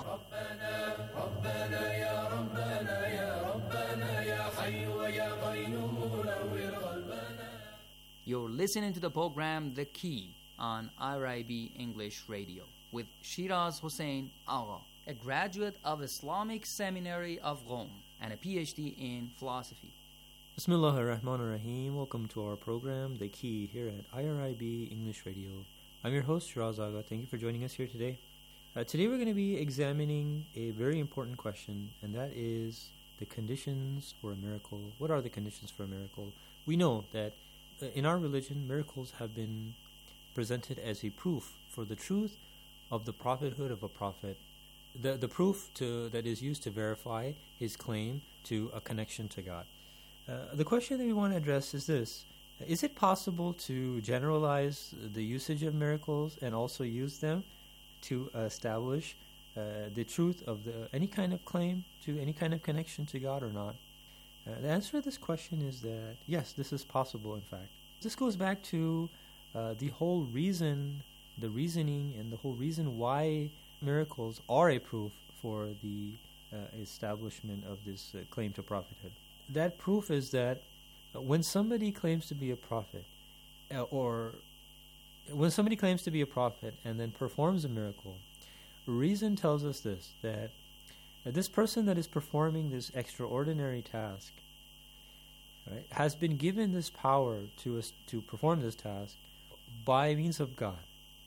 [SPEAKER 12] You're listening to the program The Key on I R I B English Radio with Shiraz Hussain Agha, a graduate of Islamic Seminary of Rome and a P H D in philosophy.
[SPEAKER 13] Bismillah ar-Rahman ar-Rahim. Welcome to our program, The Key, here at I R I B English Radio. I'm your host, Shiraz Agha. Thank you for joining us here today. Uh, today we're going to be examining a very important question, and that is the conditions for a miracle. What are the conditions for a miracle? We know that uh, in our religion, miracles have been presented as a proof for the truth of the prophethood of a prophet. The, the proof to, that is used to verify his claim to a connection to God. Uh, the question that we want to address is this. Is it possible to generalize the usage of miracles and also use them to establish uh, the truth of the, any kind of claim to any kind of connection to God or not? Uh, the answer to this question is that yes, this is possible in fact. This goes back to uh, the whole reason, the reasoning and the whole reason why miracles are a proof for the uh, establishment of this uh, claim to prophethood. That proof is that when somebody claims to be a prophet, uh, or when somebody claims to be a prophet and then performs a miracle, reason tells us this, that uh, this person that is performing this extraordinary task, right, has been given this power to, uh, to perform this task by means of God.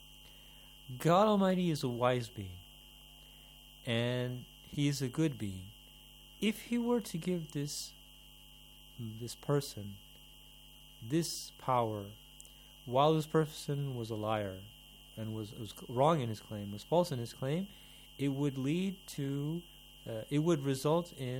[SPEAKER 13] God Almighty is a wise being, and He is a good being. If He were to give this this person this power while this person was a liar and was, was wrong in his claim, was false in his claim, it would lead to, uh, it would result in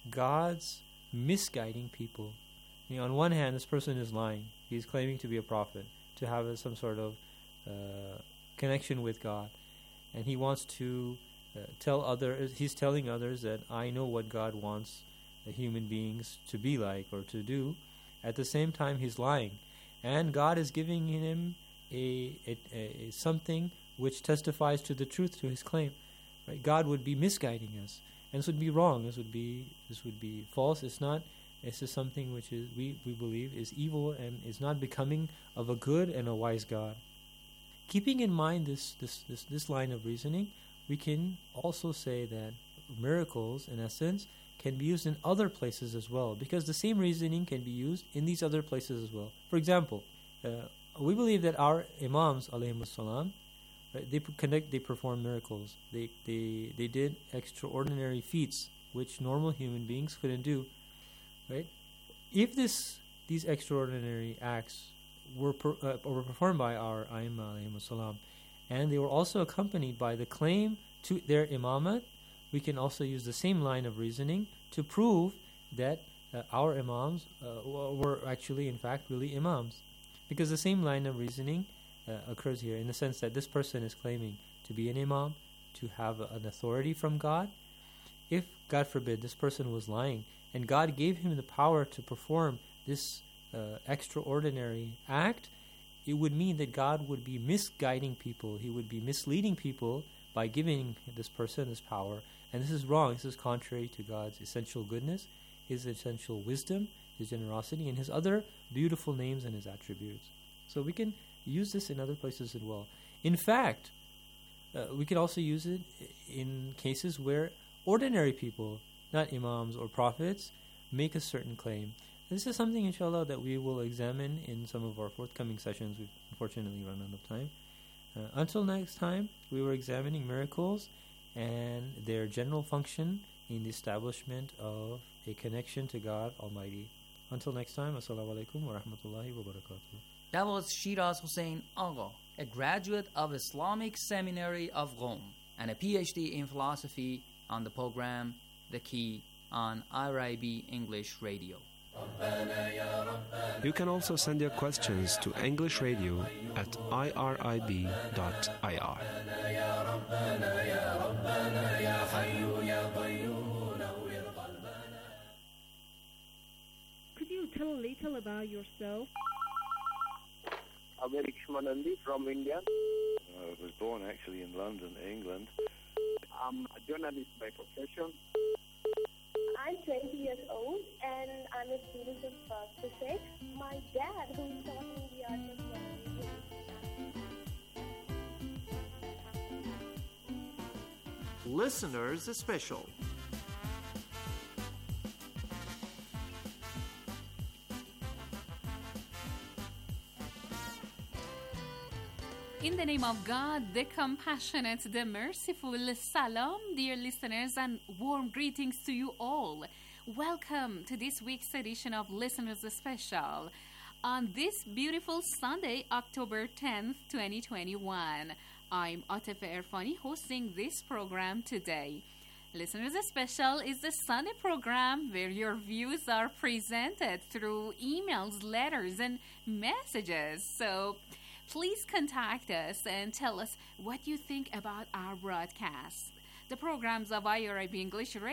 [SPEAKER 13] God's misguiding people. You know, on one hand, this person is lying. He's claiming to be a prophet, to have a, some sort of uh, connection with God. And he wants to uh, tell others, he's telling others that I know what God wants the human beings to be like or to do. At the same time, he's lying. And God is giving him a, a, a something which testifies to the truth to his claim. Right? God would be misguiding us. And this would be wrong. This would be this would be false. It's not. This is something which is we, we believe is evil and is not becoming of a good and a wise God. Keeping in mind this this this, this line of reasoning, we can also say that miracles, in essence, can be used in other places as well, because the same reasoning can be used in these other places as well. For example, uh, we believe that our imams, alayhimus salam, right, they conduct, they perform miracles. They they they did extraordinary feats which normal human beings couldn't do. Right? If this these extraordinary acts were per, uh, were performed by our Aimma alayhimus salam, and they were also accompanied by the claim to their imamat, we can also use the same line of reasoning to prove that uh, our imams uh, were actually, in fact, really imams. Because the same line of reasoning uh, occurs here in the sense that this person is claiming to be an imam, to have a, an authority from God. If, God forbid, this person was lying, and God gave him the power to perform this uh, extraordinary act, it would mean that God would be misguiding people. He would be misleading people by giving this person this power. And this is wrong. This is contrary to God's essential goodness, His essential wisdom, His generosity, and His other beautiful names and His attributes. So we can use this in other places as well. In fact, uh, we can also use it in cases where ordinary people, not imams or prophets, make a certain claim. This is something, inshallah, that we will examine in some of our forthcoming sessions. We've unfortunately run out of time. Uh, until next time, we were examining miracles and their general function in the establishment of a connection to God Almighty. Until next time, assalamu alaikum wa rahmatullahi wa barakatuh.
[SPEAKER 12] That was Shiraz Hussain Agha, a graduate of Islamic Seminary of Rome and a P H D in philosophy, on the program The Key on I R I B English Radio.
[SPEAKER 6] You can also send your questions to English Radio at I R I B dot I R.
[SPEAKER 14] Could you tell a little about yourself?
[SPEAKER 15] I'm Eric Shmanandi from India.
[SPEAKER 16] I was born actually in London, England.
[SPEAKER 15] I'm a journalist by profession.
[SPEAKER 17] I'm twenty years old and I'm a student of uh, physics. My dad, who is taught me the art of journalism.
[SPEAKER 18] Listeners Special.
[SPEAKER 19] In the name of God, the compassionate, the merciful, salam, dear listeners, and warm greetings to you all. Welcome to this week's edition of Listeners Special on this beautiful Sunday, October tenth, twenty twenty-one. I'm Atefa Erfani hosting this program today. Listeners Special is the Sunday program where your views are presented through emails, letters, and messages. So please contact us and tell us what you think about our broadcast. The programs of I R I B English Radio